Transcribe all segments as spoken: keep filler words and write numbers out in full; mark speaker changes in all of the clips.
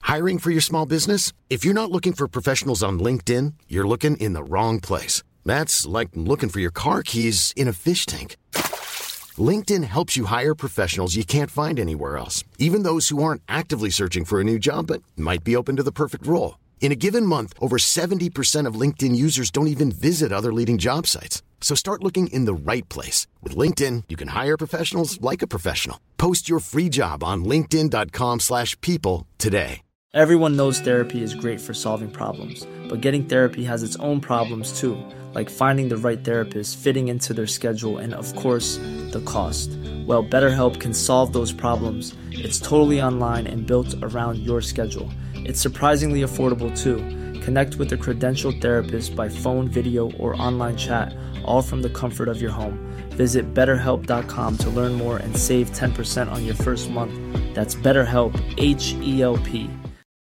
Speaker 1: Hiring for your small business? If you're not looking for professionals on LinkedIn, you're looking in the wrong place. That's like looking for your car keys in a fish tank. LinkedIn helps you hire professionals you can't find anywhere else, even those who aren't actively searching for a new job but might be open to the perfect role. In a given month, over seventy percent of LinkedIn users don't even visit other leading job sites. So start looking in the right place. With LinkedIn, you can hire professionals like a professional. Post your free job on linkedin.com slash people today.
Speaker 2: Everyone knows therapy is great for solving problems, but getting therapy has its own problems too, like finding the right therapist, fitting into their schedule, and of course, the cost. Well, BetterHelp can solve those problems. It's totally online and built around your schedule. It's surprisingly affordable too. Connect with a credentialed therapist by phone, video, or online chat, all from the comfort of your home. Visit better help dot com to learn more and save ten percent on your first month. That's BetterHelp, H E L P.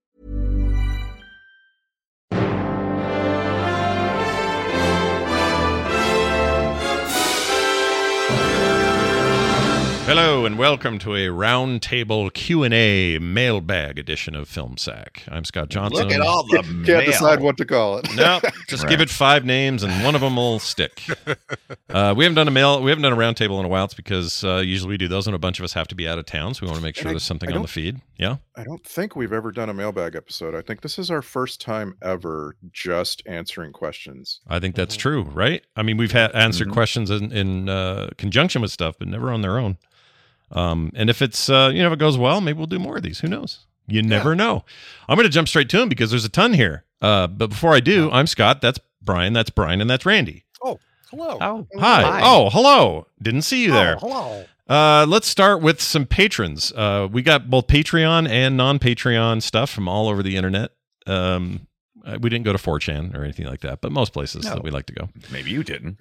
Speaker 3: Hello and welcome to a roundtable Q and A mailbag edition of Film Sack. I'm Scott Johnson.
Speaker 4: Look at all the
Speaker 5: Can't
Speaker 4: mail.
Speaker 5: decide what to call it.
Speaker 3: No, just
Speaker 4: Right.
Speaker 3: give it five names and one of them will stick. Uh, we haven't done a mail. We haven't done a roundtable in a while. It's because uh, usually we do those, and a bunch of us have to be out of town, so we want to make sure
Speaker 5: And I-
Speaker 3: there's something
Speaker 5: I
Speaker 3: on the
Speaker 5: don't-
Speaker 3: feed. Yeah.
Speaker 5: I don't think we've ever done a mailbag episode. I think this is our first time ever just answering questions.
Speaker 3: I think that's true, right? I mean, we've had answered
Speaker 5: Mhm.
Speaker 3: questions in, in uh, conjunction with stuff, but never on their own. Um, and if it's, uh, you know, if it goes well, maybe we'll do more of these. Who knows? You never know. I'm going to jump straight to them because there's a ton here. Uh, but before I do, I'm Scott. That's Brian. That's Brian. And that's Randy.
Speaker 5: Oh, hello.
Speaker 4: Oh,
Speaker 3: Hi. Oh, hello. Didn't see you there.
Speaker 5: hello.
Speaker 3: Uh, let's start with some patrons. Uh, we got both Patreon and non-Patreon stuff from all over the internet. Um, uh, we didn't go to four chan or anything like that, but most places
Speaker 4: No.
Speaker 3: that we like to go.
Speaker 4: maybe you didn't.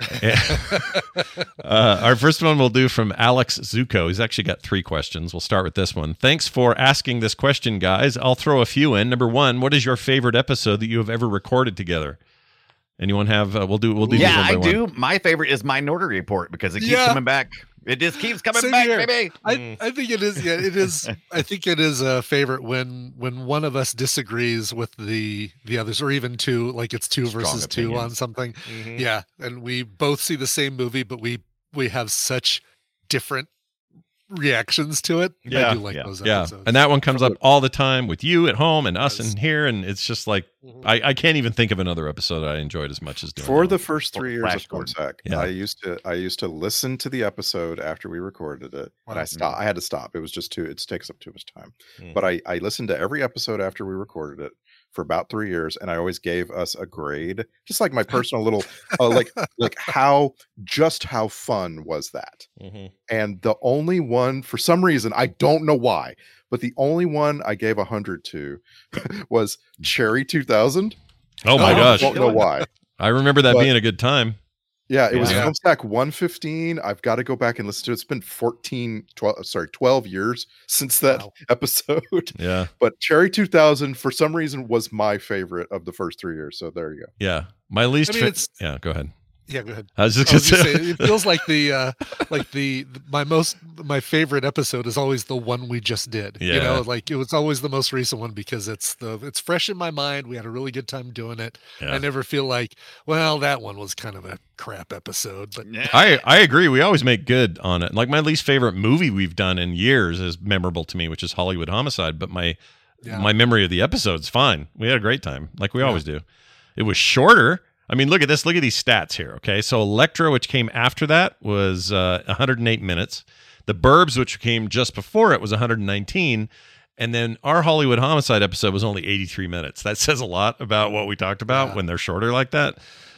Speaker 3: uh, our first one we'll do from Alex Zuko. He's actually got three questions. We'll start with this one. Thanks for asking this question, guys. I'll throw a few in. Number one, what is your favorite episode that you have ever recorded together? Anyone have? Uh, we'll do. We'll do. these
Speaker 4: Yeah,
Speaker 3: one by
Speaker 4: I
Speaker 3: one.
Speaker 4: do. My favorite is Minority Report because it keeps
Speaker 6: Yeah.
Speaker 4: coming back. It just keeps coming
Speaker 6: Same
Speaker 4: back,
Speaker 6: here.
Speaker 4: baby.
Speaker 6: I,
Speaker 3: Mm.
Speaker 6: I think it is. Yeah, it is. I think it is a favorite when when one of us disagrees with the the others, or even two, like it's two
Speaker 4: Strong
Speaker 6: versus two on
Speaker 4: opinions.
Speaker 6: something. Yeah, and we both see the same movie, but we we have such different reactions to it.
Speaker 3: Yeah,
Speaker 6: I do like
Speaker 4: yeah,
Speaker 6: those
Speaker 3: Yeah,
Speaker 6: episodes.
Speaker 3: and that one comes up all the time with you at home and us
Speaker 6: Yes.
Speaker 3: in here, and it's just like
Speaker 6: Mhm.
Speaker 3: I, I can't even think of another episode I enjoyed as much as doing
Speaker 5: For
Speaker 3: that
Speaker 5: the
Speaker 3: one.
Speaker 5: first three years
Speaker 4: Flash
Speaker 5: of Film
Speaker 4: Gordon.
Speaker 5: Sack,
Speaker 3: Yeah.
Speaker 5: I used to I used to listen to the episode after we recorded it, and I
Speaker 6: Wow.
Speaker 5: stopped. I had to stop. It was just too. It takes up too much time.
Speaker 3: Mm.
Speaker 5: But I I listened to every episode after we recorded it for about three years, and I always gave us a grade, just like my personal little uh, like like how just how fun was that.
Speaker 3: Mhm.
Speaker 5: And the only one, for some reason, I don't know why, but the only one I gave a hundred to was Cherry two thousand.
Speaker 3: Oh my
Speaker 5: I
Speaker 3: gosh,
Speaker 5: don't know why.
Speaker 3: I remember that
Speaker 5: But-
Speaker 3: being a good time.
Speaker 5: Yeah, it was
Speaker 6: Yeah.
Speaker 5: Film Sack one fifteen. I've got to go back and listen to it. It's been fourteen, twelve, sorry, twelve years since that
Speaker 6: Wow.
Speaker 5: episode.
Speaker 3: Yeah,
Speaker 5: But Cherry two thousand, for some reason, was my favorite of the first three years. So there you go.
Speaker 3: yeah. My least.
Speaker 6: I mean,
Speaker 3: fa-
Speaker 6: it's-
Speaker 3: yeah, go ahead.
Speaker 6: Yeah, go ahead.
Speaker 3: I was just
Speaker 6: I was
Speaker 3: gonna
Speaker 6: just
Speaker 3: say.
Speaker 6: saying, it feels like the uh like the my most my favorite episode is always the one we just did. You
Speaker 3: Yeah.
Speaker 6: know, like it was always the most recent one because it's the it's fresh in my mind. We had a really good time doing it.
Speaker 3: Yeah.
Speaker 6: I never feel like, well, that one was kind of a crap episode, but
Speaker 4: Yeah.
Speaker 3: I, I agree. We always make good on it. Like my least favorite movie we've done in years is memorable to me, which is Hollywood Homicide. But my
Speaker 6: yeah.
Speaker 3: my memory of the episode's fine. We had a great time, like we always do. It was shorter. I mean, look at this. Look at these stats here. Okay, so Electra, which came after that, was uh, one hundred eight minutes. The Burbs, which came just before it, was one hundred nineteen. And then our Hollywood Homicide episode was only eighty-three minutes. That says a lot about what we talked about
Speaker 6: Yeah.
Speaker 3: when they're shorter like that.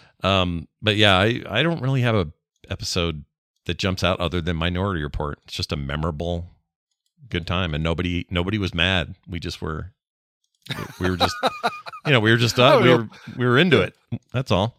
Speaker 3: Um, but yeah, I, I don't really have a episode that jumps out other than Minority Report. It's just a memorable, good time, and nobody nobody was mad. We just were, we were just, you know, we were just uh,
Speaker 6: Oh,
Speaker 3: we
Speaker 6: no.
Speaker 3: were we were into it. That's all.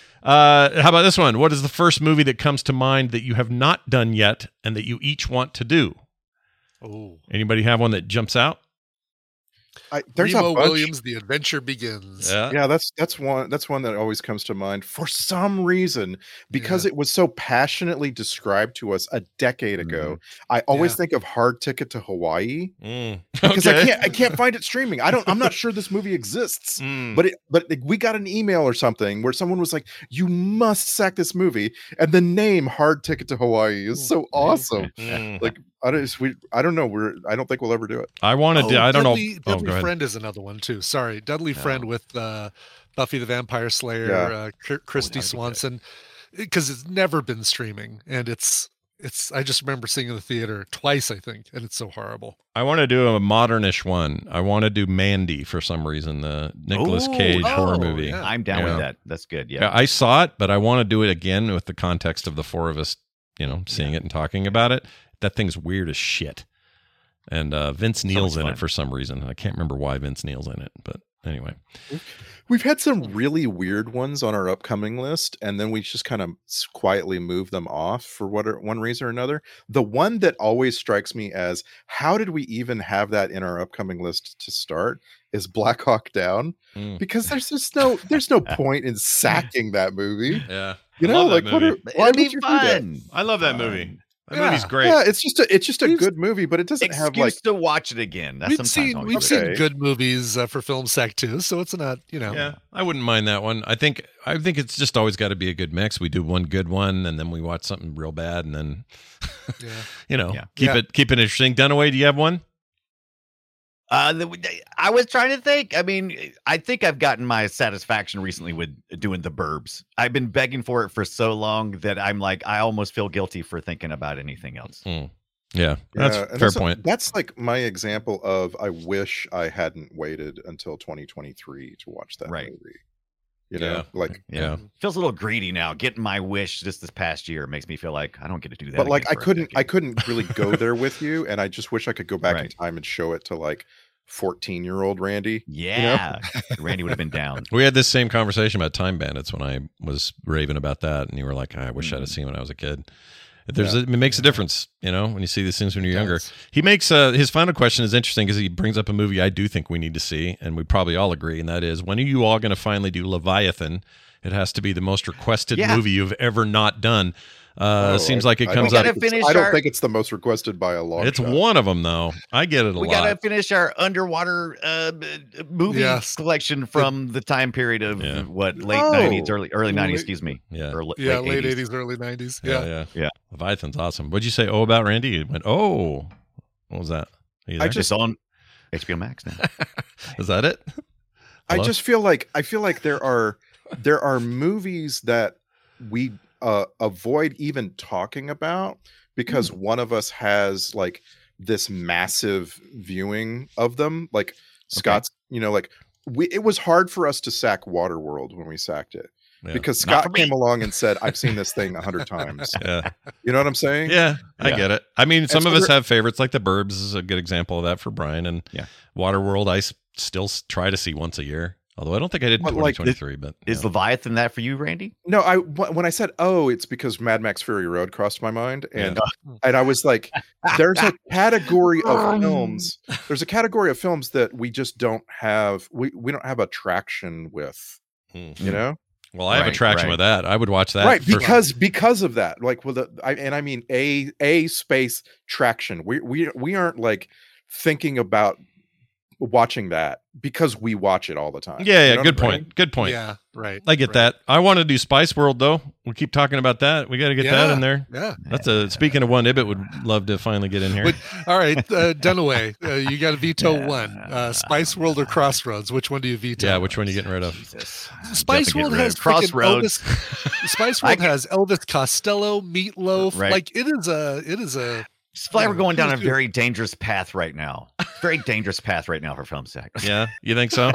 Speaker 3: Uh, how about this one? What is the first movie that comes to mind that you have not done yet and that you each want to do?
Speaker 6: Oh,
Speaker 3: Anybody have one that jumps out?
Speaker 5: I, there's
Speaker 6: Remo
Speaker 5: a bunch.
Speaker 6: Williams, The Adventure Begins.
Speaker 3: Yeah.
Speaker 5: Yeah, that's that's one that's one that always comes to mind for some reason because it was so passionately described to us a decade ago. I always
Speaker 6: Yeah.
Speaker 5: think of Hard Ticket to Hawaii
Speaker 3: Mm.
Speaker 5: because I
Speaker 3: Okay.
Speaker 5: can't I can't find it streaming. I don't I'm not sure this movie exists.
Speaker 3: Mm.
Speaker 5: But it but like, we got an email or something where someone was like, "You must sack this movie," and the name Hard Ticket to Hawaii is so awesome.
Speaker 3: Mm.
Speaker 5: Like I don't we I don't know we're I don't think we'll ever do it.
Speaker 3: I want to
Speaker 6: Oh,
Speaker 3: do. I don't
Speaker 6: Dudley,
Speaker 3: know. Oh,
Speaker 6: Dudley
Speaker 3: go ahead.
Speaker 6: Friend is another one too. Sorry, Dudley Friend with uh, Buffy the Vampire Slayer,
Speaker 5: Yeah.
Speaker 6: uh, K- Christy
Speaker 4: that'd be good.
Speaker 6: Swanson, because it's never been streaming, and it's it's. I just remember seeing it in the theater twice, I think, and it's so horrible.
Speaker 3: I want to do a modernish one. I want to do Mandy for some reason, the Nicolas
Speaker 4: Ooh.
Speaker 3: Cage horror
Speaker 6: Oh,
Speaker 3: movie.
Speaker 6: yeah.
Speaker 4: I'm down
Speaker 3: Yeah.
Speaker 4: with that. That's good. Yeah.
Speaker 3: Yeah, I saw it, but I want to do it again with the context of the four of us, you know, seeing it and talking about it. That thing's weird as shit. And uh, Vince Neil's
Speaker 4: much
Speaker 3: in
Speaker 4: fun.
Speaker 3: it for some reason. I can't remember why Vince Neil's in it, but anyway.
Speaker 5: We've had some really weird ones on our upcoming list, and then we just kind of s- quietly move them off for what one reason or another. The one that always strikes me as how did we even have that in our upcoming list to start is Black Hawk Down,
Speaker 3: Mm.
Speaker 5: because there's just no there's no point in sacking that movie.
Speaker 3: Yeah.
Speaker 5: You
Speaker 3: I
Speaker 5: know,
Speaker 3: love
Speaker 5: like
Speaker 3: that
Speaker 5: what
Speaker 3: movie.
Speaker 5: are, why
Speaker 4: It'll be
Speaker 5: would you do that?
Speaker 4: fun.
Speaker 3: I love that
Speaker 4: Fun.
Speaker 3: movie. That
Speaker 6: Yeah.
Speaker 3: movie's great.
Speaker 5: Yeah, it's just a it's just a
Speaker 6: We've-
Speaker 5: good movie, but it doesn't
Speaker 4: Excuse
Speaker 5: have like
Speaker 4: to watch it again. That's
Speaker 6: We've
Speaker 4: sometimes
Speaker 6: seen
Speaker 4: all
Speaker 6: we've
Speaker 4: you do.
Speaker 6: seen
Speaker 5: Okay.
Speaker 6: good movies uh, for Film Sack too, so it's not you know.
Speaker 3: Yeah, I wouldn't mind that one. I think I think it's just always got to be a good mix. We do one good one, and then we watch something real bad, and then
Speaker 6: Yeah.
Speaker 3: you know
Speaker 4: Yeah.
Speaker 3: keep
Speaker 5: Yeah.
Speaker 3: it keep it interesting. Dunaway, do you have one?
Speaker 4: Uh, the, I was trying to think. I mean, I think I've gotten my satisfaction recently with doing The Burbs. I've been begging for it for so long that I'm like, I almost feel guilty for thinking about anything else.
Speaker 3: Mm. Yeah, that's
Speaker 5: Yeah,
Speaker 3: a
Speaker 5: and
Speaker 3: fair
Speaker 5: that's,
Speaker 3: point.
Speaker 5: That's like my example of I wish I hadn't waited until twenty twenty-three to watch that
Speaker 4: Right.
Speaker 5: movie. You know,
Speaker 3: Yeah.
Speaker 5: like
Speaker 3: Yeah.
Speaker 4: Feels a little greedy now. Getting my wish just this past year makes me feel like I don't get to do that.
Speaker 5: but like
Speaker 4: again
Speaker 5: I
Speaker 4: for a
Speaker 5: couldn't I
Speaker 4: decade.
Speaker 5: couldn't really go there with you, and I just wish I could go back in
Speaker 4: Right.
Speaker 5: time and show it to like fourteen year old Randy.
Speaker 4: Yeah, Randy would have been down.
Speaker 3: We had this same conversation about Time Bandits when I was raving about that, and you were like, "I wish I'd have seen when I was a kid." There's a, it makes a difference, you know, when you see these things when you're younger.
Speaker 6: does.
Speaker 3: He makes uh, his final question is interesting because he brings up a movie I do think we need to see, and we probably all agree, and that is, when are you all going to finally do Leviathan? It has to be the most requested
Speaker 4: Yeah.
Speaker 3: movie you've ever not done. Uh,
Speaker 5: Oh,
Speaker 3: seems
Speaker 5: I-
Speaker 3: like it
Speaker 5: I
Speaker 3: comes
Speaker 5: don't
Speaker 3: out.
Speaker 4: gotta
Speaker 5: think it's-
Speaker 4: finish
Speaker 5: I don't
Speaker 4: our-
Speaker 5: think it's the most requested by a long
Speaker 3: It's
Speaker 5: shot.
Speaker 3: one of them though. I get it a
Speaker 4: We
Speaker 3: lot.
Speaker 4: gotta finish our underwater uh, b- movie
Speaker 6: Yes.
Speaker 4: collection from the time period of
Speaker 3: Yeah.
Speaker 4: what late
Speaker 5: No.
Speaker 4: nineties, early early nineties.
Speaker 5: Late-
Speaker 4: Excuse me.
Speaker 3: Yeah.
Speaker 4: Or l-
Speaker 6: Yeah,
Speaker 4: late
Speaker 6: late
Speaker 4: eighties.
Speaker 6: eighties, early nineties.
Speaker 3: yeah,
Speaker 6: Yeah.
Speaker 3: yeah,
Speaker 4: Yeah.
Speaker 3: Leviathan's awesome. What'd you say? Oh, about Randy? You went, oh, what was that? Are you
Speaker 5: I
Speaker 3: there?
Speaker 5: just-
Speaker 4: It's on H B O Max now.
Speaker 3: Is that it?
Speaker 5: I
Speaker 3: Hello?
Speaker 5: just feel like I feel like there are there are movies that we uh, avoid even talking about because
Speaker 3: Hmm.
Speaker 5: one of us has like this massive viewing of them. Like Scott's, you know, like we it was hard for us to sack Waterworld when we sacked it
Speaker 3: Yeah.
Speaker 5: because
Speaker 4: Not for
Speaker 5: Scott
Speaker 4: me.
Speaker 5: came along and said, "I've seen this thing a hundred times."
Speaker 3: Yeah.
Speaker 5: You know what I'm saying?
Speaker 3: Yeah, I
Speaker 4: Yeah.
Speaker 3: get it. I mean, some
Speaker 5: so
Speaker 3: of us
Speaker 5: there-
Speaker 3: have favorites, like The Burbs is a good example of that for Brian. And
Speaker 4: Yeah.
Speaker 3: Waterworld, I s- still s- try to see once a year. Although I don't think I did in
Speaker 5: But, like,
Speaker 3: twenty twenty-three. But
Speaker 4: Is
Speaker 3: yeah.
Speaker 4: Leviathan that for you, Randy?
Speaker 5: No, I wh- when I said "oh," it's because Mad Max Fury Road crossed my mind, and and I was like, "There's a category of films. There's a category of films that we just don't have. We we don't have a traction with.
Speaker 3: Hmm.
Speaker 5: You know,
Speaker 3: Well, I have
Speaker 4: Right,
Speaker 3: a traction
Speaker 4: right.
Speaker 3: with that. I would watch that.
Speaker 5: right?
Speaker 3: for-
Speaker 5: Because because of that, like with the I, and I mean a a space traction. We we we aren't like thinking about watching that because we watch it all the time.
Speaker 3: yeah, yeah,
Speaker 5: You know
Speaker 3: good
Speaker 5: what I'm
Speaker 3: point.
Speaker 5: saying?
Speaker 3: Good point.
Speaker 6: Yeah, right.
Speaker 3: I get
Speaker 6: right.
Speaker 3: that. I want to do Spice World though. We keep talking about that. We got to get that
Speaker 6: Yeah.
Speaker 3: in there.
Speaker 6: Yeah.
Speaker 3: That's a speaking of one Ibbot would love to finally get in here.
Speaker 6: But- All right, uh, Dunaway, uh, you got to veto
Speaker 4: Yeah.
Speaker 6: one. Uh, Spice World or Crossroads? Which one do you veto?
Speaker 3: yeah, which one are you getting rid of?
Speaker 4: Jesus.
Speaker 6: Spice
Speaker 4: Definitely
Speaker 6: World
Speaker 4: get rid
Speaker 6: has
Speaker 4: of
Speaker 6: freaking
Speaker 4: Crossroads.
Speaker 6: Elvis, Spice
Speaker 4: I
Speaker 6: World
Speaker 4: can-
Speaker 6: has Elvis Costello, Meatloaf.
Speaker 4: Right.
Speaker 6: Like it is a, it is a.
Speaker 4: It's like we're going down a
Speaker 6: Dude.
Speaker 4: very dangerous path right now. Very dangerous path right now for film sack.
Speaker 3: Yeah, you think so?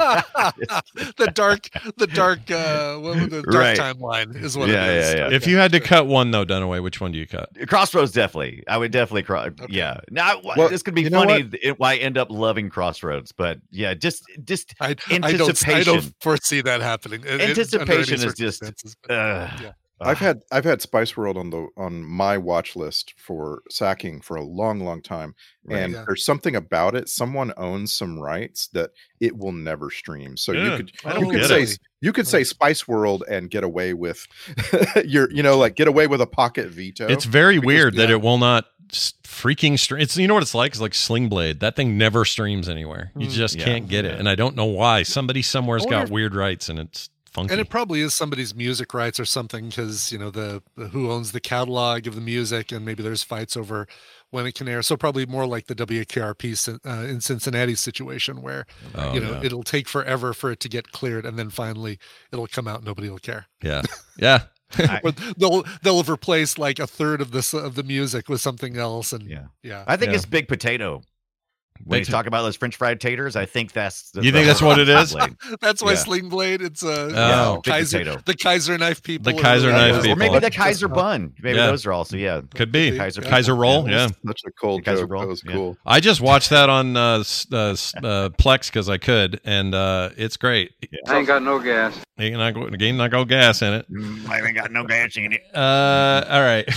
Speaker 6: the dark, the dark, uh, what was the dark
Speaker 4: Right.
Speaker 6: timeline is what
Speaker 4: Yeah,
Speaker 6: it is.
Speaker 4: yeah, yeah.
Speaker 6: Okay,
Speaker 3: If you had to
Speaker 6: sure.
Speaker 3: cut one though, Dunaway, which one do you cut?
Speaker 4: Crossroads, definitely. I would definitely cross. Yeah. Now
Speaker 5: Well,
Speaker 4: this could be
Speaker 5: you know
Speaker 4: funny. It, why I end up loving Crossroads, but yeah, just just
Speaker 6: I, I don't, I
Speaker 4: anticipation.
Speaker 6: don't foresee that happening. It- it- under any
Speaker 4: Anticipation is just,
Speaker 6: circumstances, but-
Speaker 4: uh,
Speaker 6: yeah.
Speaker 5: I've had I've had Spice World on the on my watch list for sacking for a long, long time,
Speaker 4: Right.
Speaker 5: and
Speaker 6: Yeah.
Speaker 5: there's something about it. Someone owns some rights that it will never stream. So you
Speaker 3: Yeah,
Speaker 5: could
Speaker 3: I
Speaker 5: you
Speaker 3: don't
Speaker 5: could
Speaker 3: get
Speaker 5: say
Speaker 3: it.
Speaker 5: you could say Spice World and get away with your you know like get away with a pocket veto.
Speaker 3: It's very
Speaker 5: because-
Speaker 3: weird that
Speaker 6: yeah.
Speaker 3: it will not s- freaking stream. It's you know what it's like. It's like Sling Blade. That thing never streams anywhere. You
Speaker 6: Mm,
Speaker 3: just
Speaker 4: yeah.
Speaker 3: can't get it,
Speaker 4: Yeah.
Speaker 3: and I don't know why. Somebody somewhere's
Speaker 6: I wonder
Speaker 3: got
Speaker 6: if-
Speaker 3: weird rights, and it's funky.
Speaker 6: And it probably is somebody's music rights or something because you know the, the who owns the catalog of the music, and maybe there's fights over when it can air. So probably more like the W K R P cin- uh, in Cincinnati situation where
Speaker 3: Oh,
Speaker 6: you know
Speaker 3: yeah.
Speaker 6: it'll take forever for it to get cleared, and then finally it'll come out. Nobody will care.
Speaker 3: yeah, yeah.
Speaker 4: I,
Speaker 6: But they'll they'll have replaced like a third of this of the music with something else, and
Speaker 4: yeah.
Speaker 6: yeah.
Speaker 4: I think
Speaker 3: Yeah.
Speaker 4: it's Big Potato. When
Speaker 3: Big
Speaker 4: he's talking about those French fried taters, I think that's. The,
Speaker 3: You
Speaker 4: the
Speaker 3: think that's what it is?
Speaker 4: blade.
Speaker 6: That's why
Speaker 4: Yeah.
Speaker 6: Sling Blade. It's uh,
Speaker 3: Oh.
Speaker 6: yeah,
Speaker 4: Big
Speaker 6: Kaiser,
Speaker 4: potato.
Speaker 6: the Kaiser knife people.
Speaker 3: The
Speaker 6: are
Speaker 3: Kaiser
Speaker 6: really-
Speaker 3: knife
Speaker 4: Or
Speaker 3: people.
Speaker 4: maybe the
Speaker 6: Just
Speaker 4: Kaiser
Speaker 6: not-
Speaker 4: bun. Maybe
Speaker 3: Yeah.
Speaker 4: those are also yeah.
Speaker 3: Could be
Speaker 6: Kaiser-
Speaker 3: Kaiser Roll.
Speaker 4: Yeah.
Speaker 3: Yeah.
Speaker 5: Such a cold
Speaker 4: Kaiser
Speaker 5: joke.
Speaker 4: Roll,
Speaker 5: That was
Speaker 4: yeah.
Speaker 5: cool.
Speaker 3: I just watched that on uh, s- uh, s- uh, Plex because I could, and uh, it's great.
Speaker 7: I ain't got no gas.
Speaker 3: Ain't not go, again, not go gas in it.
Speaker 4: Mm, I haven't got no gas in it.
Speaker 3: Uh, all right.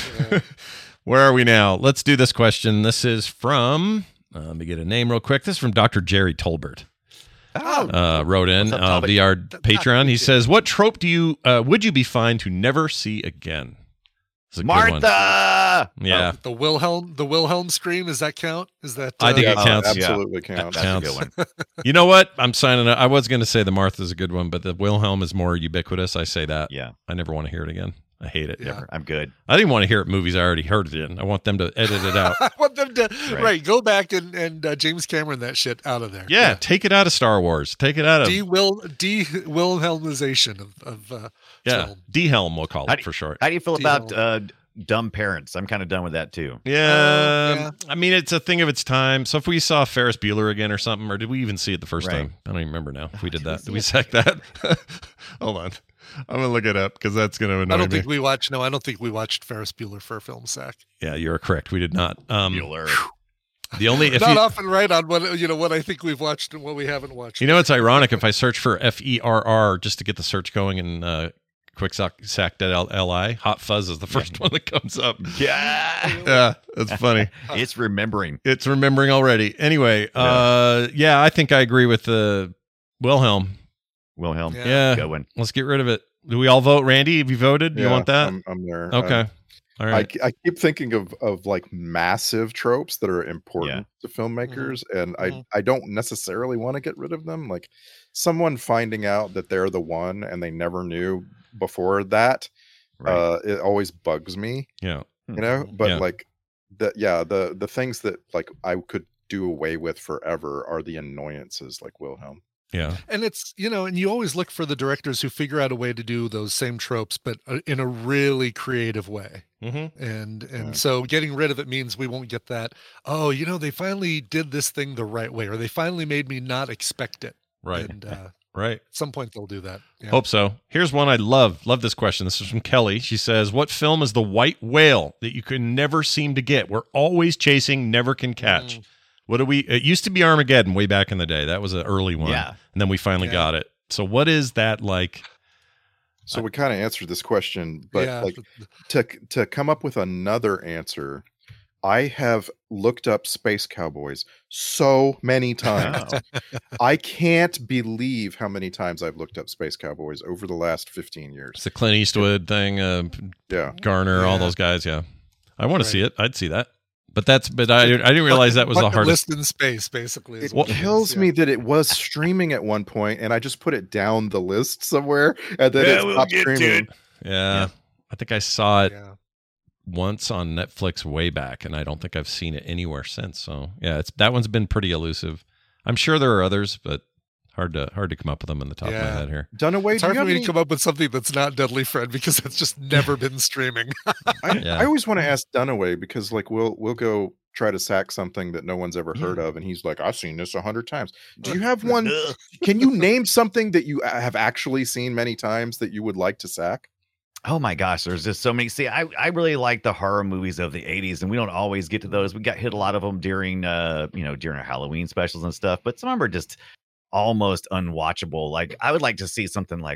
Speaker 3: Where are we now? Let's do this question. This is from, uh, let me get a name real quick. This is from Doctor Jerry Tolbert.
Speaker 4: Oh,
Speaker 3: Uh, wrote in
Speaker 4: What's up,
Speaker 3: uh,
Speaker 4: Talbot?
Speaker 3: via our
Speaker 6: Th-
Speaker 3: Patreon. He
Speaker 6: thank you.
Speaker 3: says, "What trope do you uh, would you be fine to never see again?" It's a good one.
Speaker 4: Martha.
Speaker 3: Yeah,
Speaker 6: The Wilhelm, the Wilhelm scream. Does that count? Is that?
Speaker 3: I think
Speaker 6: uh,
Speaker 3: it
Speaker 5: Oh,
Speaker 3: counts.
Speaker 5: absolutely
Speaker 4: Oh,
Speaker 5: counts.
Speaker 4: that's
Speaker 3: Counts.
Speaker 4: a good one.
Speaker 3: you know what? I'm signing up. I was going to say the Martha's a good one, but the Wilhelm is more ubiquitous. I say that.
Speaker 4: Yeah,
Speaker 3: I never want to hear it again. I hate it.
Speaker 6: Yeah.
Speaker 4: never. I'm good.
Speaker 3: I didn't want to hear it movies I already heard it in. I want them to edit it out.
Speaker 6: I want them to
Speaker 4: Right.
Speaker 6: right. Go back and and uh, James Cameron that shit out of there.
Speaker 3: Yeah, take it out of Star Wars. Take it out of
Speaker 6: De Will De Wilhelmization of of uh,
Speaker 3: yeah.
Speaker 6: film.
Speaker 3: D-Helm, we'll call
Speaker 4: How
Speaker 3: it
Speaker 4: do-
Speaker 3: for short.
Speaker 4: How do you feel
Speaker 6: Deal.
Speaker 4: about uh, dumb parents? I'm kind of done with that too.
Speaker 3: Yeah,
Speaker 6: yeah.
Speaker 3: I mean it's a thing of its time. So if we saw Ferris Bueller again or something, or did we even see it the first
Speaker 4: Right.
Speaker 3: time? I don't even remember now if we did
Speaker 4: Did we
Speaker 3: that.
Speaker 4: see
Speaker 3: Did we
Speaker 4: it?
Speaker 3: sack that? Hold on, I'm gonna look it up because that's gonna annoy
Speaker 6: I don't
Speaker 3: me.
Speaker 6: think we watched. No, I don't think we watched Ferris Bueller for a film sack.
Speaker 3: Yeah, you're correct. We did not. Um,
Speaker 4: Bueller.
Speaker 3: the only if
Speaker 6: Not
Speaker 3: you,
Speaker 6: often right on what you know what I think we've watched and what we haven't watched.
Speaker 3: you know, it's ironic if I search for F E R R just to get the search going and uh, quick sack sack L I. Hot Fuzz is the first one that comes up.
Speaker 4: Yeah,
Speaker 3: Yeah, that's funny.
Speaker 4: it's remembering.
Speaker 3: It's remembering already. Anyway, uh, yeah, I think I agree with the Wilhelm.
Speaker 4: Wilhelm.
Speaker 6: Yeah.
Speaker 3: Yeah,
Speaker 4: Good one.
Speaker 3: let's get rid of it. Do we all vote? Randy, have you voted? Do you
Speaker 5: Yeah,
Speaker 3: want that?
Speaker 5: I'm, I'm there.
Speaker 3: okay.
Speaker 5: Uh,
Speaker 3: All
Speaker 5: I,
Speaker 3: right.
Speaker 5: I keep thinking of of like massive tropes that are important to filmmakers, and
Speaker 6: Mhm.
Speaker 5: I I don't necessarily want to get rid of them. Like someone finding out that they're the one and they never knew before that,
Speaker 4: Right.
Speaker 5: uh, it always bugs me,
Speaker 3: yeah.
Speaker 5: you know. But
Speaker 3: Yeah.
Speaker 5: like the yeah the the things that like I could do away with forever are the annoyances like Wilhelm.
Speaker 3: Yeah.
Speaker 6: And it's you know, and you always look for the directors who figure out a way to do those same tropes, but uh, in a really creative way.
Speaker 3: Mm-hmm.
Speaker 6: And and
Speaker 5: Yeah.
Speaker 6: so getting rid of it means we won't get that. Oh, you know, they finally did this thing the right way, or they finally made me not expect it.
Speaker 3: Right.
Speaker 6: And uh,
Speaker 3: Right.
Speaker 6: at some point they'll do that. Yeah.
Speaker 3: Hope so. Here's one I love. Love this question. This is from Kelly. She says, "What film is the white whale that you can never seem to get? We're always chasing, never can catch."
Speaker 6: Mm.
Speaker 3: What do we? It used to be Armageddon way back in the day. That was an early one.
Speaker 4: Yeah.
Speaker 3: And then we finally
Speaker 6: Yeah.
Speaker 3: got it. So what is that like?
Speaker 5: So we kind of answered this question, but
Speaker 6: yeah,
Speaker 5: like
Speaker 6: th-
Speaker 5: to to come up with another answer, I have looked up Space Cowboys so many times. I can't believe how many times I've looked up Space Cowboys over the last fifteen
Speaker 3: It's
Speaker 5: years.
Speaker 3: the Clint Eastwood thing, uh,
Speaker 5: Yeah.
Speaker 3: Garner, all
Speaker 6: Yeah.
Speaker 3: those guys. Yeah. I want to
Speaker 6: Right.
Speaker 3: see it. I'd see that. But that's, but I, I didn't realize that was the
Speaker 6: bucket
Speaker 3: hardest.
Speaker 6: list in space, basically. is
Speaker 5: It
Speaker 6: what is,
Speaker 5: kills
Speaker 6: yeah.
Speaker 5: me that it was streaming at one point and I just put it down the list somewhere and then
Speaker 4: Yeah,
Speaker 5: it
Speaker 4: we'll
Speaker 5: stopped
Speaker 4: get to
Speaker 5: streaming.
Speaker 3: Yeah.
Speaker 4: Yeah.
Speaker 3: I think I saw it
Speaker 6: Yeah.
Speaker 3: once on Netflix way back, and I don't think I've seen it anywhere since. So yeah, it's that one's been pretty elusive. I'm sure there are others, but hard to hard to come up with them on the top of
Speaker 6: Yeah.
Speaker 3: my head here.
Speaker 5: Dunaway,
Speaker 6: It's
Speaker 5: do
Speaker 6: hard
Speaker 5: you
Speaker 6: for
Speaker 5: have
Speaker 6: me
Speaker 5: any-
Speaker 6: to come up with something that's not Deadly Friend because it's just never been streaming.
Speaker 5: I,
Speaker 3: Yeah.
Speaker 5: I always want to ask Dunaway because like we'll we'll go try to sack something that no one's ever heard of and he's like, I've seen this a hundred times. Do you have one?
Speaker 4: Ugh.
Speaker 5: Can you name something that you a- have actually seen many times that you would like to sack?
Speaker 4: Oh my gosh, there's just so many. See, I, I really like the horror movies of the eighties, and we don't always get to those. We got hit a lot of them during uh, you know, during our Halloween specials and stuff, but some of them are just almost unwatchable. Like I would like to see something like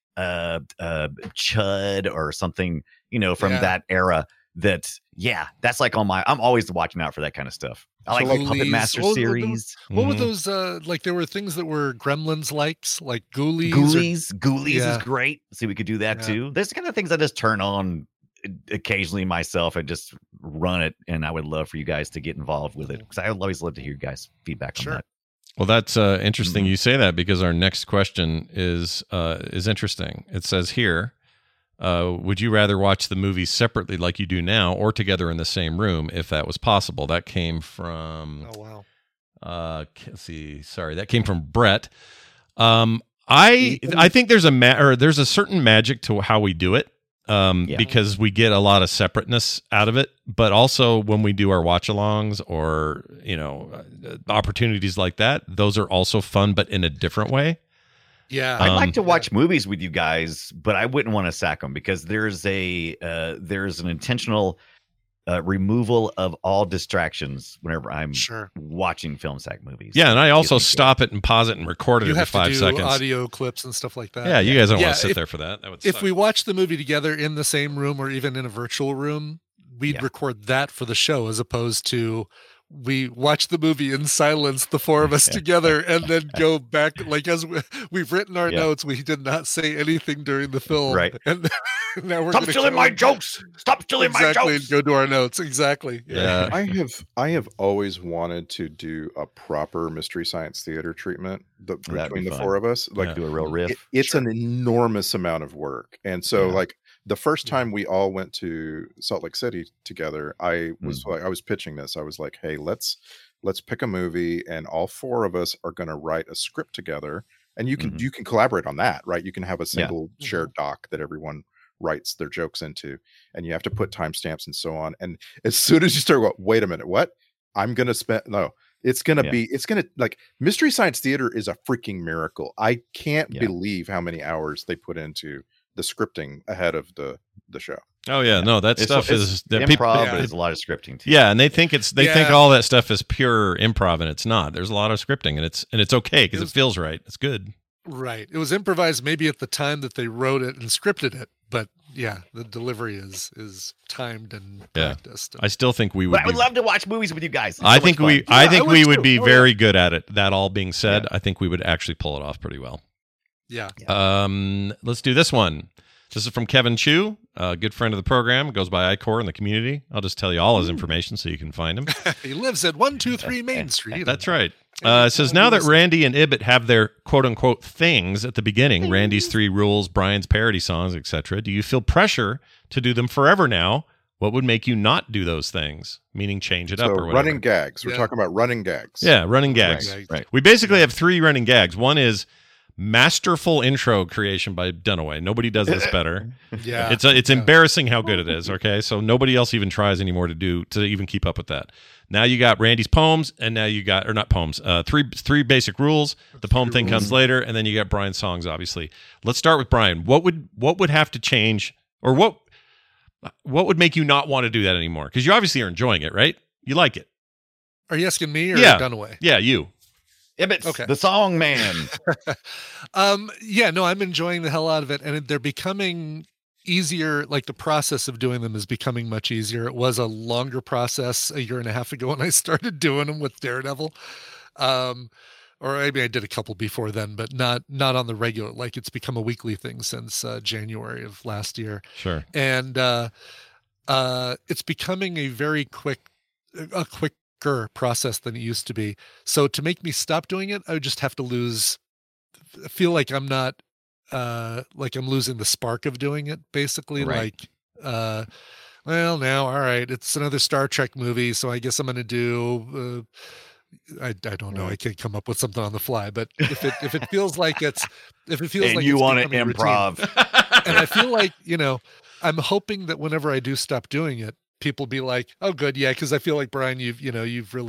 Speaker 4: uh, uh, Chud or something, you know, from
Speaker 6: Yeah.
Speaker 4: that era. That yeah, that's like on my. I'm always watching out for that kind of stuff. I like
Speaker 5: So,
Speaker 4: the
Speaker 5: like,
Speaker 4: Puppet
Speaker 6: Ghoulies.
Speaker 4: Master
Speaker 6: What- what- what-
Speaker 4: series.
Speaker 6: What were
Speaker 3: Mhm.
Speaker 6: those? Uh, like there were things that were Gremlins likes, like Ghoulies. or-
Speaker 4: Ghoulies, Ghoulies
Speaker 6: Yeah.
Speaker 4: is great. See, we could do that
Speaker 6: Yeah.
Speaker 4: too. There's the kind of things I just turn on occasionally myself and just run it. And I would love for you guys to get involved with it because I always love to hear you guys' feedback on
Speaker 6: Sure.
Speaker 4: that.
Speaker 3: Well, that's uh, interesting.
Speaker 4: Mhm.
Speaker 3: You say that because our next question is uh, is interesting. It says here, uh, would you rather watch the movies separately like you do now, or together in the same room if that was possible? That came from.
Speaker 6: Oh wow.
Speaker 3: Uh, let's see. Sorry, that came from Brett. Um, I I think there's a ma- or there's a certain magic to how we do it. Um,
Speaker 4: Yeah.
Speaker 3: because we get a lot of separateness out of it, but also when we do our watch-alongs or you know uh, opportunities like that, those are also fun, but in a different way.
Speaker 6: Yeah.
Speaker 4: I'd
Speaker 3: Um,
Speaker 4: like to watch movies with you guys, but I wouldn't want to sack them because there's a uh, there's an intentional uh, removal of all distractions whenever I'm
Speaker 6: Sure.
Speaker 4: watching film sack movies.
Speaker 3: Yeah, and I also
Speaker 4: me
Speaker 3: stop it and pause it and record it
Speaker 6: You
Speaker 3: every
Speaker 6: have to
Speaker 3: five
Speaker 6: do
Speaker 3: seconds.
Speaker 6: audio clips and stuff like that.
Speaker 3: Yeah, you guys don't
Speaker 6: Yeah,
Speaker 3: want to sit
Speaker 6: if-
Speaker 3: there for that. That would
Speaker 6: If
Speaker 3: suck.
Speaker 6: we watch the movie together in the same room or even in a virtual room, we'd
Speaker 4: Yeah.
Speaker 6: record that for the show as opposed to we watch the movie in silence, the four of us together, and then go back. Like as we, we've written our
Speaker 4: Yeah.
Speaker 6: notes, we did not say anything during the film.
Speaker 4: Right.
Speaker 6: And now we're
Speaker 4: Stop
Speaker 6: gonna
Speaker 4: stealing
Speaker 6: go
Speaker 4: my
Speaker 6: and-
Speaker 4: jokes! Stop stealing
Speaker 6: exactly,
Speaker 4: my
Speaker 6: and
Speaker 4: jokes!
Speaker 6: go to our notes. Exactly.
Speaker 3: Yeah.
Speaker 5: I have I have always wanted to do a proper Mystery Science Theater treatment the,
Speaker 4: That'd be
Speaker 5: between the
Speaker 4: fun.
Speaker 5: four of us. Like
Speaker 3: Yeah.
Speaker 4: Do a real riff.
Speaker 5: it- it's an enormous amount of work, and so
Speaker 4: Yeah.
Speaker 5: like the first
Speaker 6: Yeah.
Speaker 5: time we all went to Salt Lake City together, I was
Speaker 4: Mm.
Speaker 5: like, I was pitching this. I was like, hey, let's let's pick a movie, and all four of us are going to write a script together, and you can
Speaker 4: Mhm.
Speaker 5: you can collaborate on that, right? You can have a
Speaker 4: Yeah.
Speaker 5: single shared doc that everyone writes their jokes into, and you have to put timestamps and so on. And as soon as you start, go, wait a minute, what? I'm gonna spend no. It's gonna
Speaker 4: Yeah.
Speaker 5: be. It's gonna like Mystery Science Theater is a freaking miracle. I can't
Speaker 4: Yeah.
Speaker 5: believe how many hours they put into the scripting ahead of the the show.
Speaker 3: oh yeah, no, that
Speaker 4: It's-
Speaker 3: stuff
Speaker 4: it's
Speaker 3: is that
Speaker 4: improv,
Speaker 3: people-
Speaker 4: but
Speaker 6: yeah.
Speaker 4: there's a lot of scripting too.
Speaker 3: Yeah, and they think it's they think
Speaker 6: Yeah.
Speaker 3: all that stuff is pure improv, and it's not. There's a lot of scripting, and it's and it's okay because
Speaker 6: It
Speaker 3: it,
Speaker 6: was-
Speaker 3: feels right. It's good.
Speaker 6: Right. It was improvised maybe at the time that they wrote it and scripted it, but yeah, the delivery is is timed and
Speaker 3: Yeah.
Speaker 6: practiced.
Speaker 3: I still think we would.
Speaker 4: But I would
Speaker 3: be-
Speaker 4: love to watch movies with you guys. It's
Speaker 3: I
Speaker 4: so
Speaker 3: think
Speaker 4: much
Speaker 3: we.
Speaker 4: fun.
Speaker 3: I
Speaker 6: Yeah,
Speaker 3: think
Speaker 6: I would
Speaker 3: we would
Speaker 6: too.
Speaker 3: be
Speaker 6: Oh, yeah.
Speaker 3: very good at it. That all being said, I think we would actually pull it off pretty well.
Speaker 6: yeah.
Speaker 3: Um, let's do this one. This is from Kevin Chu, a good friend of the program. Goes by iCore in the community. I'll just tell you all his information so you can find him.
Speaker 6: He lives at one two three Main Street.
Speaker 3: That's right. Uh, it says, now that Randy and Ibbott have their quote-unquote things at the beginning, Randy's three rules, Brian's parody songs, et cetera, do you feel pressure to do them forever now? What would make you not do those things? Meaning change it up
Speaker 5: So
Speaker 3: or whatever.
Speaker 5: running gags. We're
Speaker 6: Yeah.
Speaker 5: talking about running gags.
Speaker 3: Yeah, running gags.
Speaker 6: Right.
Speaker 4: Right.
Speaker 3: We basically have three running gags. One is masterful intro creation by Dunaway. Nobody does this better.
Speaker 6: Yeah.
Speaker 3: It's a, it's
Speaker 6: Yeah.
Speaker 3: embarrassing how good it is. Okay, so nobody else even tries anymore to do to even keep up with that. Now you got Randy's poems, and now you got or not poems. Uh, three three basic rules. The poem thing comes later, and then you got Brian's songs. Obviously, let's start with Brian. What would what would have to change, or what what would make you not want to do that anymore? Because you obviously are enjoying it, right? You like it.
Speaker 6: Are you asking me or
Speaker 3: Yeah.
Speaker 6: Dunaway?
Speaker 3: Yeah, you.
Speaker 4: Ibbot's
Speaker 6: Okay.
Speaker 4: the song man.
Speaker 6: Um, yeah, no, I'm enjoying the hell out of it, and they're becoming easier. Like the process of doing them is becoming much easier. It was a longer process a year and a half ago when I started doing them with Daredevil. Um, or maybe I did a couple before then, but not not on the regular. Like it's become a weekly thing since uh, January of last year.
Speaker 3: Sure.
Speaker 6: and uh, uh, it's becoming a very quick, a quicker process than it used to be. So to make me stop doing it, I would just have to lose, feel like I'm not, uh, like I'm losing the spark of doing it. Basically,
Speaker 4: Right.
Speaker 6: like, uh, well, now, all right, it's another Star Trek movie, so I guess I'm going to do. Uh, I, I don't know. I can't come up with something on the fly, but if it if it feels like it's if it feels
Speaker 4: and
Speaker 6: like
Speaker 4: you
Speaker 6: it's
Speaker 4: want to
Speaker 6: becoming routine,
Speaker 4: improv.
Speaker 6: and I feel like, you know, I'm hoping that whenever I do stop doing it, people be like, "Oh, good, yeah," because I feel like Brian, you've, you know, you've really,